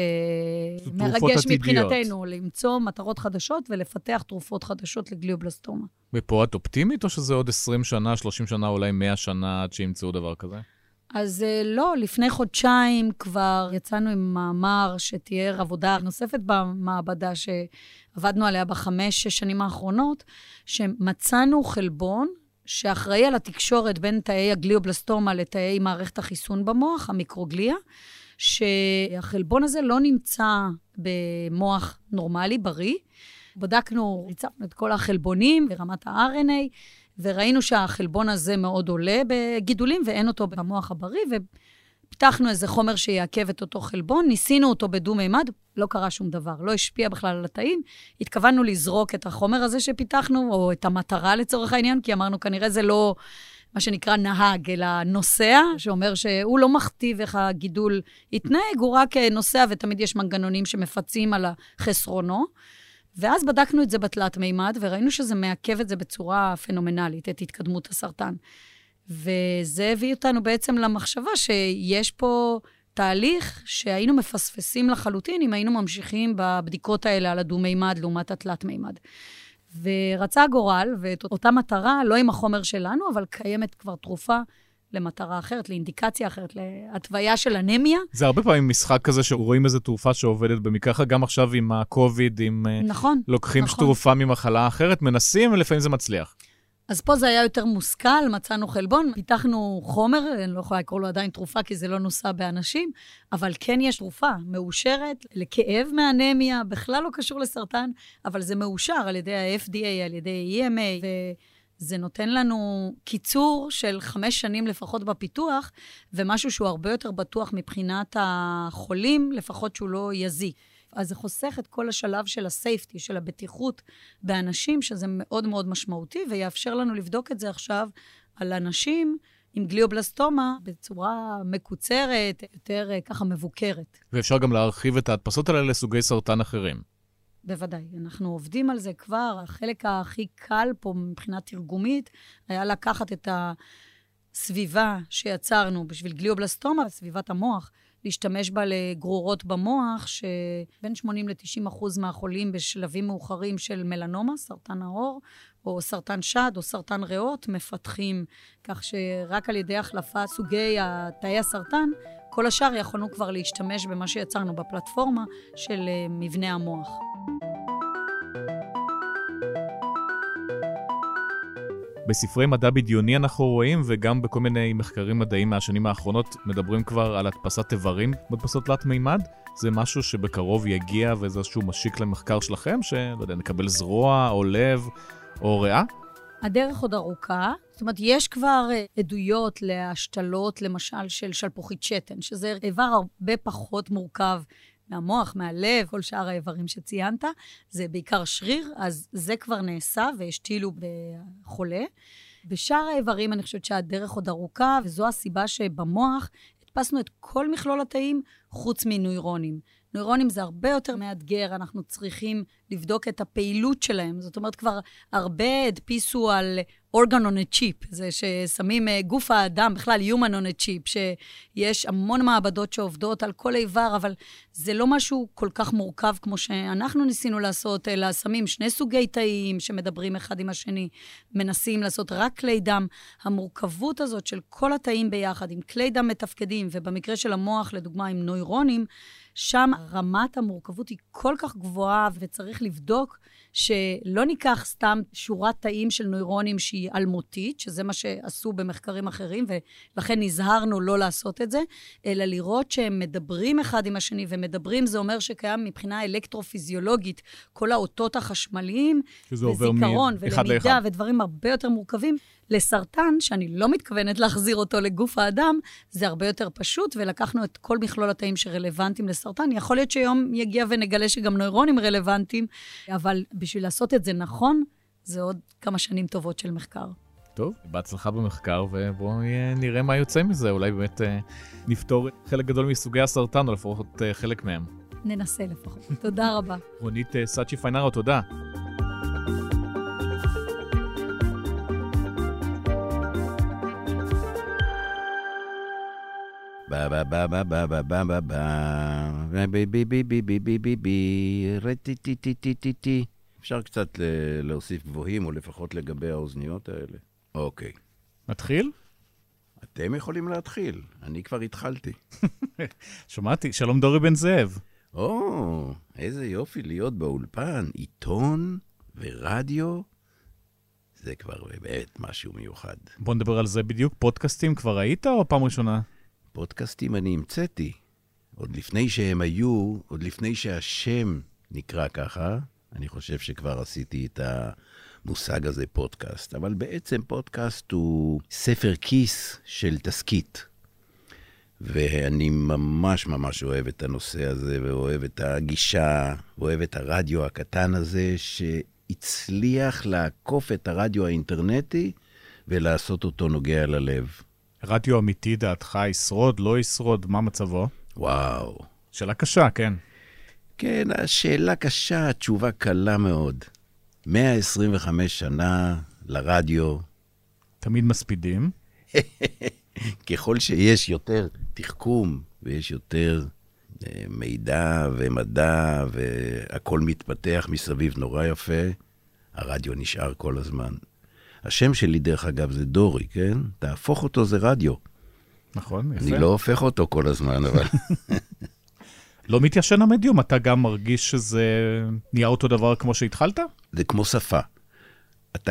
מרגש מבחינתנו, למצוא מטרות חדשות ולפתח תרופות חדשות לגליובלסטומה. ופה את אופטימית, או שזה עוד 20 שנה, 30 שנה, אולי 100 שנה, עד שימצאו דבר כזה? אז לא, לפני חודשיים כבר יצאנו עם מאמר שתהיה עבודה נוספת במעבדה שעבדנו עליה ב5-6 שנים האחרונות, שמצאנו חלבון שאחראי על התקשורת בין תאי הגליובלסטומה לתאי מערכת החיסון במוח, המיקרוגליה, שהחלבון הזה לא נמצא במוח נורמלי, בריא. בדקנו, ריצפנו את כל החלבונים ברמת ה-RNA, וראינו שהחלבון הזה מאוד עולה בגידולים, ואין אותו במוח הבריא, ופתחנו איזה חומר שיעכב את אותו חלבון, ניסינו אותו בדו-מימד, לא קרה שום דבר, לא השפיע בכלל על התאים, התכוונו לזרוק את החומר הזה שפיתחנו, או את המטרה לצורך העניין, כי אמרנו, כנראה זה לא מה שנקרא נהג, אלא נוסע, שאומר שהוא לא מכתיב איך הגידול יתנהג, הוא רק נוסע, ותמיד יש מנגנונים שמפצים על החסרונו, ואז בדקנו את זה בתלת מימד, וראינו שזה מעכב את זה בצורה פנומנלית, את התקדמות הסרטן. וזה הביא אותנו בעצם למחשבה שיש פה תהליך שהיינו מפספסים לחלוטין, אם היינו ממשיכים בבדיקות האלה על הדו-מימד לעומת התלת מימד. ורצה הגורל, ואת אותה מטרה, לא עם החומר שלנו, אבל קיימת כבר תרופה למטרה אחרת, לאינדיקציה אחרת, להתוויה של אנמיה. זה הרבה פעמים משחק כזה שרואים איזו תרופה שעובדת במקרה, גם עכשיו עם הקוביד, עם נכון, לוקחים נכון. תרופה ממחלה אחרת, מנסים ולפעמים זה מצליח. אז פה זה היה יותר מושכל, מצאנו חלבון, פיתחנו חומר, אני לא יכולה לקרוא לו עדיין תרופה, כי זה לא נוסע באנשים, אבל כן יש תרופה מאושרת לכאב מאנמיה, בכלל לא קשור לסרטן, אבל זה מאושר על ידי ה-FDA, על ידי EMA, זה נותן לנו קיצור של 5 שנים לפחות בפיתוח, ומשהו שהוא הרבה יותר בטוח מבחינת החולים, לפחות שהוא לא יזיק. אז זה חוסך את כל השלב של הסייפטי, של הבטיחות באנשים, שזה מאוד מאוד משמעותי, ויאפשר לנו לבדוק את זה עכשיו על אנשים עם גליובלסטומה בצורה מקוצרת, יותר ככה מבוקרת. ואפשר גם להרחיב את ההדפסות האלה לסוגי סרטן אחרים. בוודאי, אנחנו עובדים על זה כבר. החלק הכי קל פה מבחינה תרגומית היה לקחת את הסביבה שיצרנו בשביל גליובלסטומה, סביבת המוח, להשתמש בה לגרורות במוח, שבין 80-90% מהחולים בשלבים מאוחרים של מלנומה, סרטן העור, או סרטן שד, או סרטן ריאות, מפתחים, כך שרק על ידי החלפת סוגי תאי הסרטן, כל השאר יכולנו כבר להשתמש במה שיצרנו בפלטפורמה של מבנה המוח. בספרי מדע בדיוני אנחנו רואים, וגם בכל מיני מחקרים מדעיים מהשנים האחרונות, מדברים כבר על הדפסת איברים מדפסות תלת מימד. זה משהו שבקרוב יגיע, וזה איזשהו משיק למחקר שלכם, שלא יודע, נקבל זרוע או לב או ריאה? הדרך עוד ארוכה. זאת אומרת, יש כבר עדויות להשתלות, למשל, של שלפוחית שתן, שזה איבר הרבה פחות מורכב מהמוח, מהלב, כל שאר האיברים שציינת. זה בעיקר שריר, אז זה כבר נעשה והשתילו בחולה. בשאר האיברים אני חושבת שהדרך עוד ארוכה, וזו הסיבה שבמוח הדפסנו את כל מכלול התאים חוץ מנוירונים. נוירונים זה הרבה יותר מאתגר, אנחנו צריכים לבדוק את הפעילות שלהם. זאת אומרת, כבר הרבה הדפיסו על organ on a chip, זה ששמים גוף האדם, בכלל human on a chip, שיש המון מעבדות שעובדות על כל איבר, אבל זה לא משהו כל כך מורכב כמו שאנחנו ניסינו לעשות, אלא שמים שני סוגי תאים שמדברים אחד עם השני, מנסים לעשות רק כלי דם. המורכבות הזאת של כל התאים ביחד, עם כלי דם מתפקדים, ובמקרה של המוח, לדוגמה, עם נוירונים, שם רמת המורכבות היא כל כך גבוהה, וצריך לבדוק שלא ניקח סתם שורת תאים של נוירונים שהיא אלמותית, שזה מה שעשו במחקרים אחרים, ולכן נזהרנו לא לעשות את זה, אלא לראות שהם מדברים אחד עם השני, ומדברים זה אומר שקיים מבחינה אלקטרופיזיולוגית, כל האותות החשמליים, וזיכרון ולמידה ודברים הרבה יותר מורכבים. לסרטן, שאני לא מתכוונת להחזיר אותו לגוף האדם, זה הרבה יותר פשוט, ולקחנו את כל מכלול התאים שרלוונטיים לסרטן. יכול להיות שיום יגיע ונגלה שגם נוירונים רלוונטיים, אבל בשביל לעשות את זה נכון, זה עוד כמה שנים טובות של מחקר. טוב, בהצלחה במחקר, ובואו נראה מה יוצא מזה. אולי באמת נפתור חלק גדול מסוגי הסרטן, או לפחות חלק מהם. ננסה לפחות. תודה רבה. רונית סאצ'י פיינרו, תודה. אפשר קצת להוסיף גבוהים, או לפחות לגבי האוזניות האלה. אוקיי. מתחיל? אתם יכולים להתחיל, אני כבר התחלתי. שמעתי, שלום דורי בן זאב. או, איזה יופי להיות באולפן, עיתון ורדיו, זה כבר באמת משהו מיוחד. בוא נדבר על זה בדיוק, פודקאסטים כבר ראית או פעם ראשונה? פודקאסטים אני המצאתי, עוד לפני שהם היו, עוד לפני שהשם נקרא ככה, אני חושב שכבר עשיתי את המושג הזה פודקאסט, אבל בעצם פודקאסט הוא ספר כיס של תסקית, ואני ממש ממש אוהב את הנושא הזה, ואוהב את הגישה, ואוהב את הרדיו הקטן הזה, שהצליח לעקוף את הרדיו האינטרנטי, ולעשות אותו נוגע ללב. רדיו אמיתי, דעתך, ישרוד, לא ישרוד, מה מצבו? וואו. שאלה קשה, כן. כן, השאלה קשה, התשובה קלה מאוד. 125 שנה לרדיו. תמיד מספידים. ככל שיש יותר תחכום, ויש יותר מידע ומדע, והכל מתפתח מסביב נורא יפה, הרדיו נשאר כל הזמן. השם שלי, דרך אגב, זה דורי, כן? תהפוך אותו, זה רדיו. נכון, יפה. אני לא הופך אותו כל הזמן, אבל... לא מתיישן המדיום, אתה גם מרגיש שזה נהיה אותו דבר כמו שהתחלת? זה כמו שפה. אתה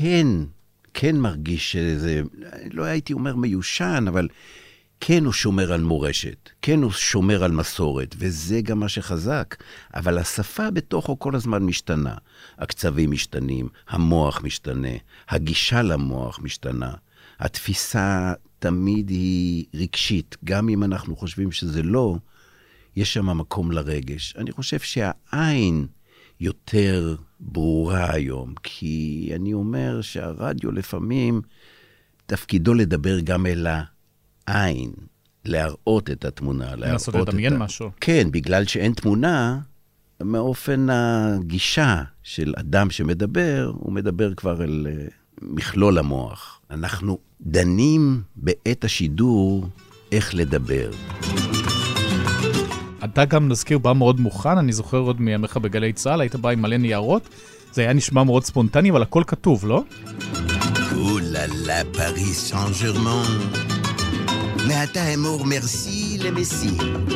כן מרגיש שזה, לא הייתי אומר מיושן, אבל כן הוא שומר על מורשת, כן הוא שומר על מסורת, וזה גם מה שחזק. אבל השפה בתוכו כל הזמן משתנה. הקצבים משתנים, המוח משתנה, הגישה למוח משתנה. התפיסה תמיד היא רגשית, גם אם אנחנו חושבים שזה לא, יש שם מקום לרגש. אני חושב שהעין יותר ברורה היום, כי אני אומר שהרדיו לפעמים תפקידו לדבר גם אל העין, להראות את התמונה. לנסות לדמיין משהו. כן, בגלל שאין תמונה, מאופן הגישה של אדם שמדבר, הוא מדבר כבר אל מכלול המוח. אנחנו דנים בעת השידור איך לדבר. אתה גם נזכיר בא מאוד מוכן, אני זוכר עוד מימיך בגלי צהל, היית בא עם מלא ניירות, זה היה נשמע מאוד ספונטני, אבל הכל כתוב, לא? אוללה, פריס סן ז'רמן. מעתה אמור מרסי למסי.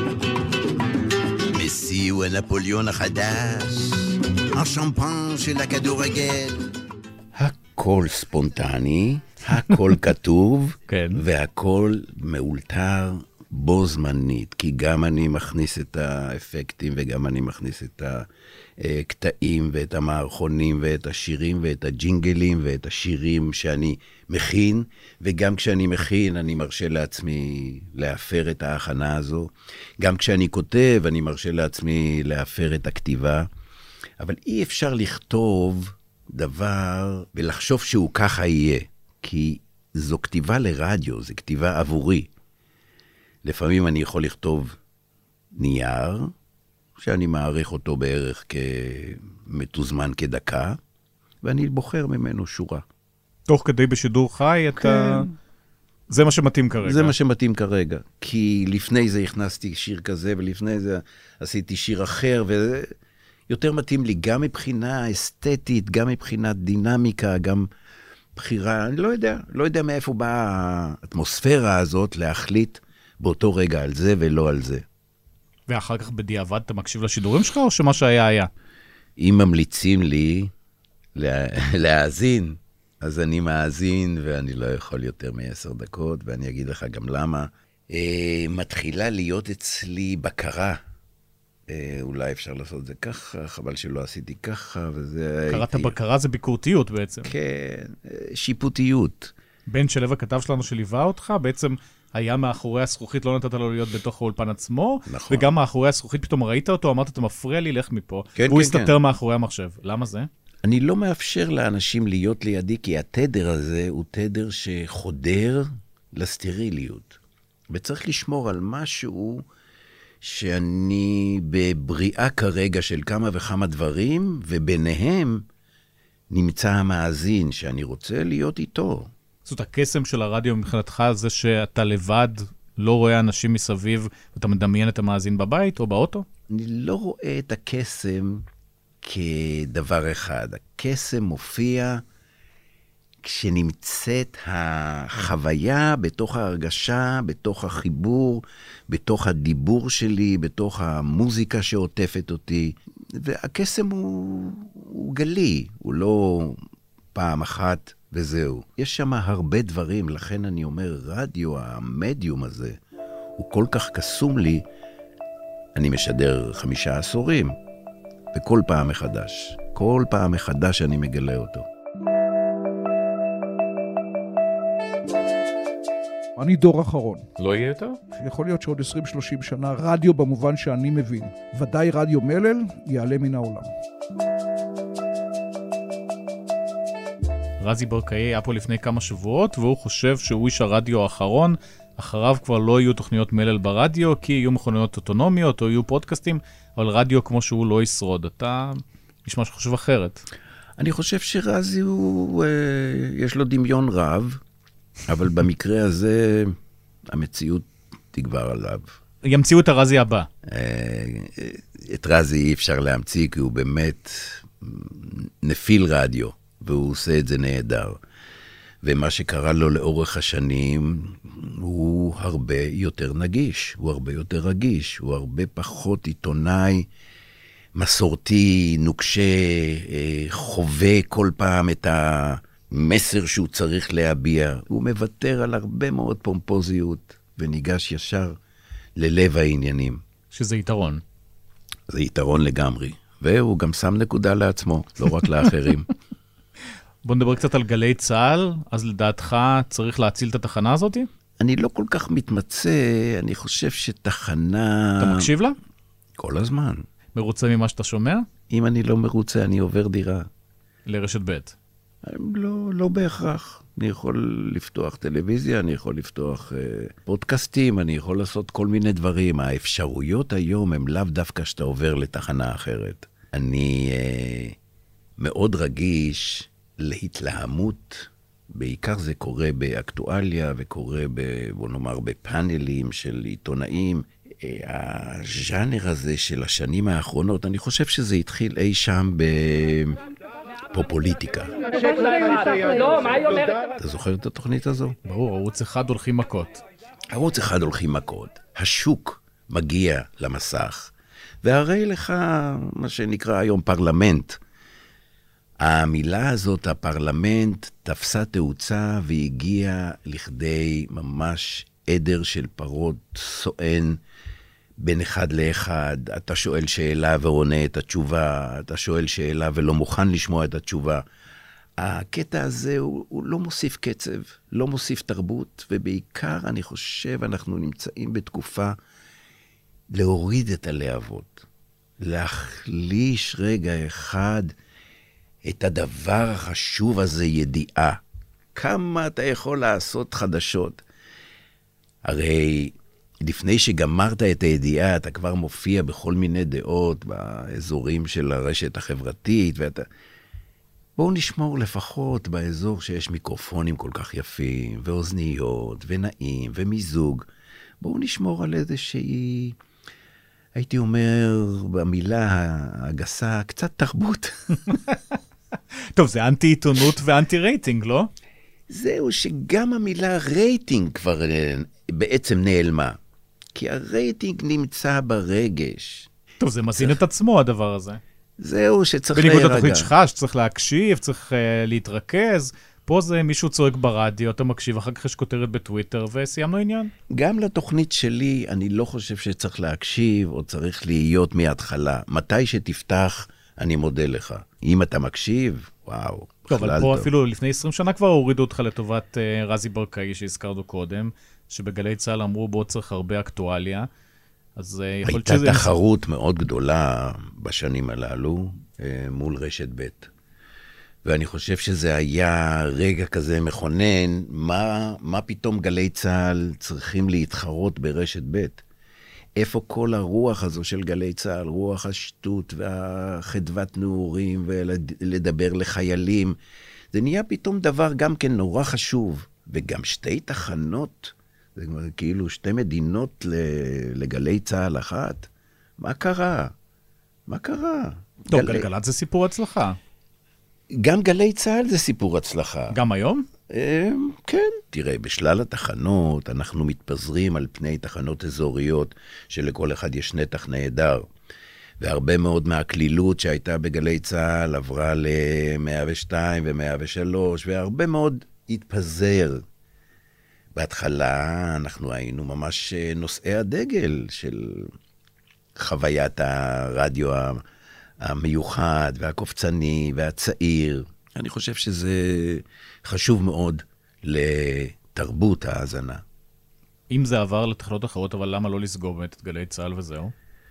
מסי הוא הנפוליאון החדש, השמפן של הכדורגל. הכל ספונטני, הכל כתוב, כן. והכל מאולתר בו זמנית, כי גם אני מכניס את האפקטים, וגם אני מכניס את הקטעים, ואת המערכונים, ואת השירים, ואת הג'ינגלים, ואת השירים שאני מכין, וגם כשאני מכין, אני מרשה לעצמי להפר את ההכנה הזו. גם כשאני כותב, אני מרשה לעצמי להפר את הכתיבה. אבל אי אפשר לכתוב דבר ולחשוב שהוא ככה יהיה, כי זו כתיבה לרדיו, זו כתיבה עבורי. לפעמים אני יכול לכתוב נייר, שאני מעריך אותו בערך כמתוזמן כדקה, ואני בוחר ממנו שורה. תוך כדי בשידור חי, אתה... זה מה שמתאים כרגע. זה מה שמתאים כרגע, כי לפני זה הכנסתי שיר כזה, ולפני זה עשיתי שיר אחר, וזה יותר מתאים לי גם מבחינה אסתטית, גם מבחינת דינמיקה, גם בחירה, אני לא יודע מאיפה באה האטמוספירה הזאת להחליט באותו רגע על זה ולא על זה. ואחר כך בדיעבד אתה מקשיב לשידורים שלך, או שמה שהיה היה? אם ממליצים לי להאזין, אז אני מאזין, ואני לא יכול יותר מ10 דקות, ואני אגיד לך גם למה. מתחילה להיות אצלי בקרה. אולי אפשר לעשות את זה ככה, חבל שלא עשיתי ככה, וזה... קראת בקרה זה ביקורתיות בעצם. כן, שיפוטיות. בן שלו הכתב שלנו שליווה אותך, בעצם היה מאחורי הזכוכית, לא נתת לו להיות בתוך האולפן עצמו, נכון. וגם מאחורי הזכוכית פתאום ראית אותו, אמרת, אתה מפריע לי, לך מפה. כן, והוא כן, הסתתר כן. מאחורי המחשב. למה זה? אני לא מאפשר לאנשים להיות לידי, כי התדר הזה הוא תדר שחודר לסטריליות. וצריך לשמור על משהו שאני בבריאה כרגע של כמה וכמה דברים, וביניהם נמצא המאזין שאני רוצה להיות איתו. זאת הקסם של הרדיו מבחינתך, זה שאתה לבד לא רואה אנשים מסביב, ואתה מדמיין את המאזין בבית או באוטו? אני לא רואה את הקסם כדבר אחד. הקסם מופיע כשנמצאת החוויה בתוך ההרגשה, בתוך החיבור, בתוך הדיבור שלי, בתוך המוזיקה שעוטפת אותי. והקסם הוא גלי, הוא לא פעם אחת וזהו. יש שם הרבה דברים, לכן אני אומר, רדיו, המדיום הזה, הוא כל כך קסום לי. אני משדר 5 עשורים, וכל פעם מחדש. כל פעם מחדש אני מגלה אותו. אני דור אחרון. לא יהיה יותר? יכול להיות שעוד 20-30 שנה רדיו במובן שאני מבין. ודאי רדיו מלל יעלה מן העולם. רזי ברקאי היה פה לפני כמה שבועות, והוא חושב שהוא איש הרדיו האחרון. אחריו כבר לא יהיו תוכניות מלל ברדיו, כי יהיו מכוניות אוטונומיות או יהיו פודקאסטים, אבל רדיו כמו שהוא לא ישרוד. אתה נשמע שחושב אחרת. אני חושב שרזי הוא, יש לו דמיון רב, אבל במקרה הזה המציאות תגבר עליו. ימציאו את הרזי הבא. את רזי אי אפשר להמציא, כי הוא באמת נפיל רדיו, והוא עושה את זה נהדר. ומה שקרה לו לאורך השנים, הוא הרבה יותר נגיש, הוא הרבה יותר רגיש, הוא הרבה פחות עיתונאי, מסורתי, נוקשה, חווה כל פעם את המסר שהוא צריך להביע. הוא מוותר על הרבה מאוד פומפוזיות, וניגש ישר ללב העניינים. שזה יתרון. זה יתרון לגמרי, והוא גם שם נקודה לעצמו, לא רק לאחרים. בוא נדבר קצת על גלי צהל, אז לדעתך צריך להציל את התחנה הזאת? אני לא כל כך מתמצא, אני חושב שתחנה... אתה מקשיב לה? כל הזמן. מרוצה ממה שאתה שומע? אם אני לא מרוצה, אני עובר דירה. לרשת ב'. לא בהכרח. אני יכול לפתוח טלוויזיה, אני יכול לפתוח פודקאסטים, אני יכול לעשות כל מיני דברים. האפשרויות היום הם לאו דווקא שאתה עובר לתחנה אחרת. אני מאוד רגיש להתלהמות, בעיקר זה קורה באקטואליה וקורה, בוא נאמר, בפאנלים של עיתונאים. הז'אנר הזה של השנים האחרונות, אני חושב שזה התחיל אי שם בפופוליטיקה. אתה זוכר את התוכנית הזו? ברור, ערוץ אחד הולכים מכות. ערוץ אחד הולכים מכות. השוק מגיע למסך, והרי לך מה שנקרא היום פרלמנט. המילה הזאת, הפרלמנט, תפסה תאוצה והגיעה לכדי ממש עדר של פרות סואן בין אחד לאחד. אתה שואל שאלה ועונה את התשובה, אתה שואל שאלה ולא מוכן לשמוע את התשובה. הקטע הזה הוא לא מוסיף קצב, לא מוסיף תרבות, ובעיקר אני חושב אנחנו נמצאים בתקופה להוריד את הלהבות, להחליש רגע אחד את הדבר החשוב הזה, ידיעה. כמה אתה יכול לעשות חדשות? הרי לפני שגמרת את הידיעה, אתה כבר מופיע בכל מיני דעות באזורים של הרשת החברתית, בואו נשמור לפחות באזור שיש מיקרופונים כל כך יפים, ואוזניות, ונעים, ומיזוג. בואו נשמור על איזושהי, הייתי אומר, במילה הגסה, קצת תרבות. טוב, זה אנטי עיתונות ואנטי רייטינג, לא? זהו, שגם המילה רייטינג כבר בעצם נעלמה. כי הרייטינג נמצא ברגש. טוב, זה מזין את עצמו, הדבר הזה. זהו, שצריך להירגע. בניגוד לתוכנית שלך, שצריך להקשיב, צריך להתרכז. פה זה מישהו צועק ברדיו, אתה מקשיב, אחר כך יש כותרת בטוויטר, וסיימנו עניין. גם לתוכנית שלי, אני לא חושב שצריך להקשיב, או צריך להיות מההתחלה. מתי שתפתח, אני מודה לך. אם אתה מקשיב, וואו. טוב, אבל פה אפילו לפני 20 שנה כבר הורידו אותך לטובת רזי ברקאי, שהזכרנו קודם, שבגלי צהל אמרו, בו צריך הרבה אקטואליה. אז יכול להיות הייתה תחרות מאוד גדולה בשנים הללו, מול רשת ב'. ואני חושב שזה היה רגע כזה מכונן, מה פתאום גלי צהל צריכים להתחרות ברשת ב'? איפה כל הרוח הזו של גלי צהל, רוח השטות והחדוות נעורים ולדבר לחיילים, זה נהיה פתאום דבר גם כן נורא חשוב, וגם שתי תחנות, זה כאילו שתי מדינות לגלי צהל אחת. מה קרה? מה קרה? טוב, גלגלת זה סיפור הצלחה. גם גלי צהל זה סיפור הצלחה. גם היום? כן. תראה, בשלל התחנות אנחנו מתפזרים על פני תחנות אזוריות, שלכל אחד יש נתח נהדר. והרבה מאוד מהכלילות שהייתה בגלי צהל עברה ל-102 ו-103, והרבה מאוד התפזר. בהתחלה אנחנו היינו ממש נושאי הדגל של חוויית הרדיו המיוחד והקופצני והצעיר. אני חושב שזה חשוב מאוד לתרבות ההאזנה. אם זה עבר לתחנות אחרות, אבל למה לא לסגור באמת את גלי צהל וזהו?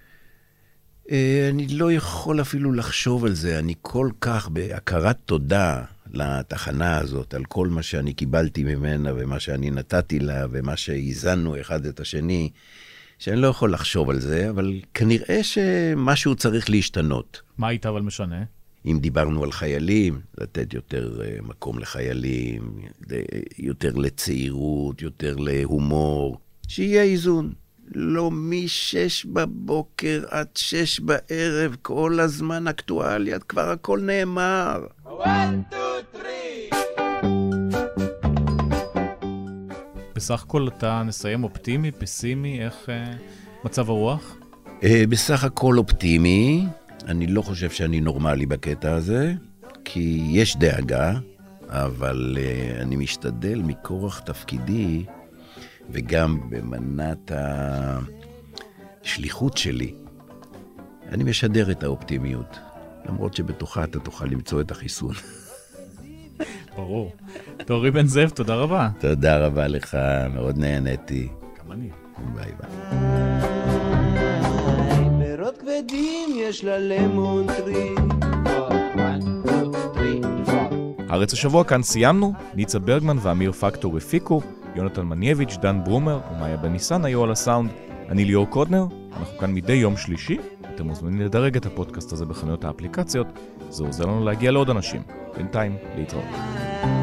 אני לא יכול אפילו לחשוב על זה. אני כל כך בהכרת תודה לתחנה הזאת, על כל מה שאני קיבלתי ממנה, ומה שאני נתתי לה, ומה שהזנו אחד את השני, שאני לא יכול לחשוב על זה, אבל כנראה שמשהו צריך להשתנות. מה היית אבל משנה? אם דיברנו על חיילים, לתת יותר מקום לחיילים, יותר לצעירות, יותר להומור, שיהיה איזון. לא מ-6 בבוקר עד 6 בערב, כל הזמן אקטואליה, כבר הכל נאמר. 1, 2, 3. בסך הכל אתה נסיים אופטימי, פסימי, איך מצב הרוח? בסך הכל אופטימי. אני לא חושב שאני נורמלי בקטע הזה, כי יש דאגה, אבל אני משתדל מכורח תפקידי, וגם במנת השליחות שלי, אני משדר את האופטימיות, למרות שבתוכה אתה תוכל למצוא את החיסון. ברור. תורי בן זאב, תודה רבה. תודה רבה לך, מאוד נהניתי. גם אני. ביי ביי. פירות כבדים יש לה למון טרי. 1, 2, 3, 4. הארץ השבוע כאן סיימנו, ניצה ברגמן ואמיר פקטור הפיקו, יונתן מנייביץ', דן ברומר ומאיה בניסן היו על הסאונד. אני ליאור קודנר, אנחנו כאן מדי יום שלישי, אתם מוזמנים לדרג את הפודקאסט הזה בחנויות האפליקציות, זה עוזר לנו להגיע לעוד אנשים. בינתיים, להתראות.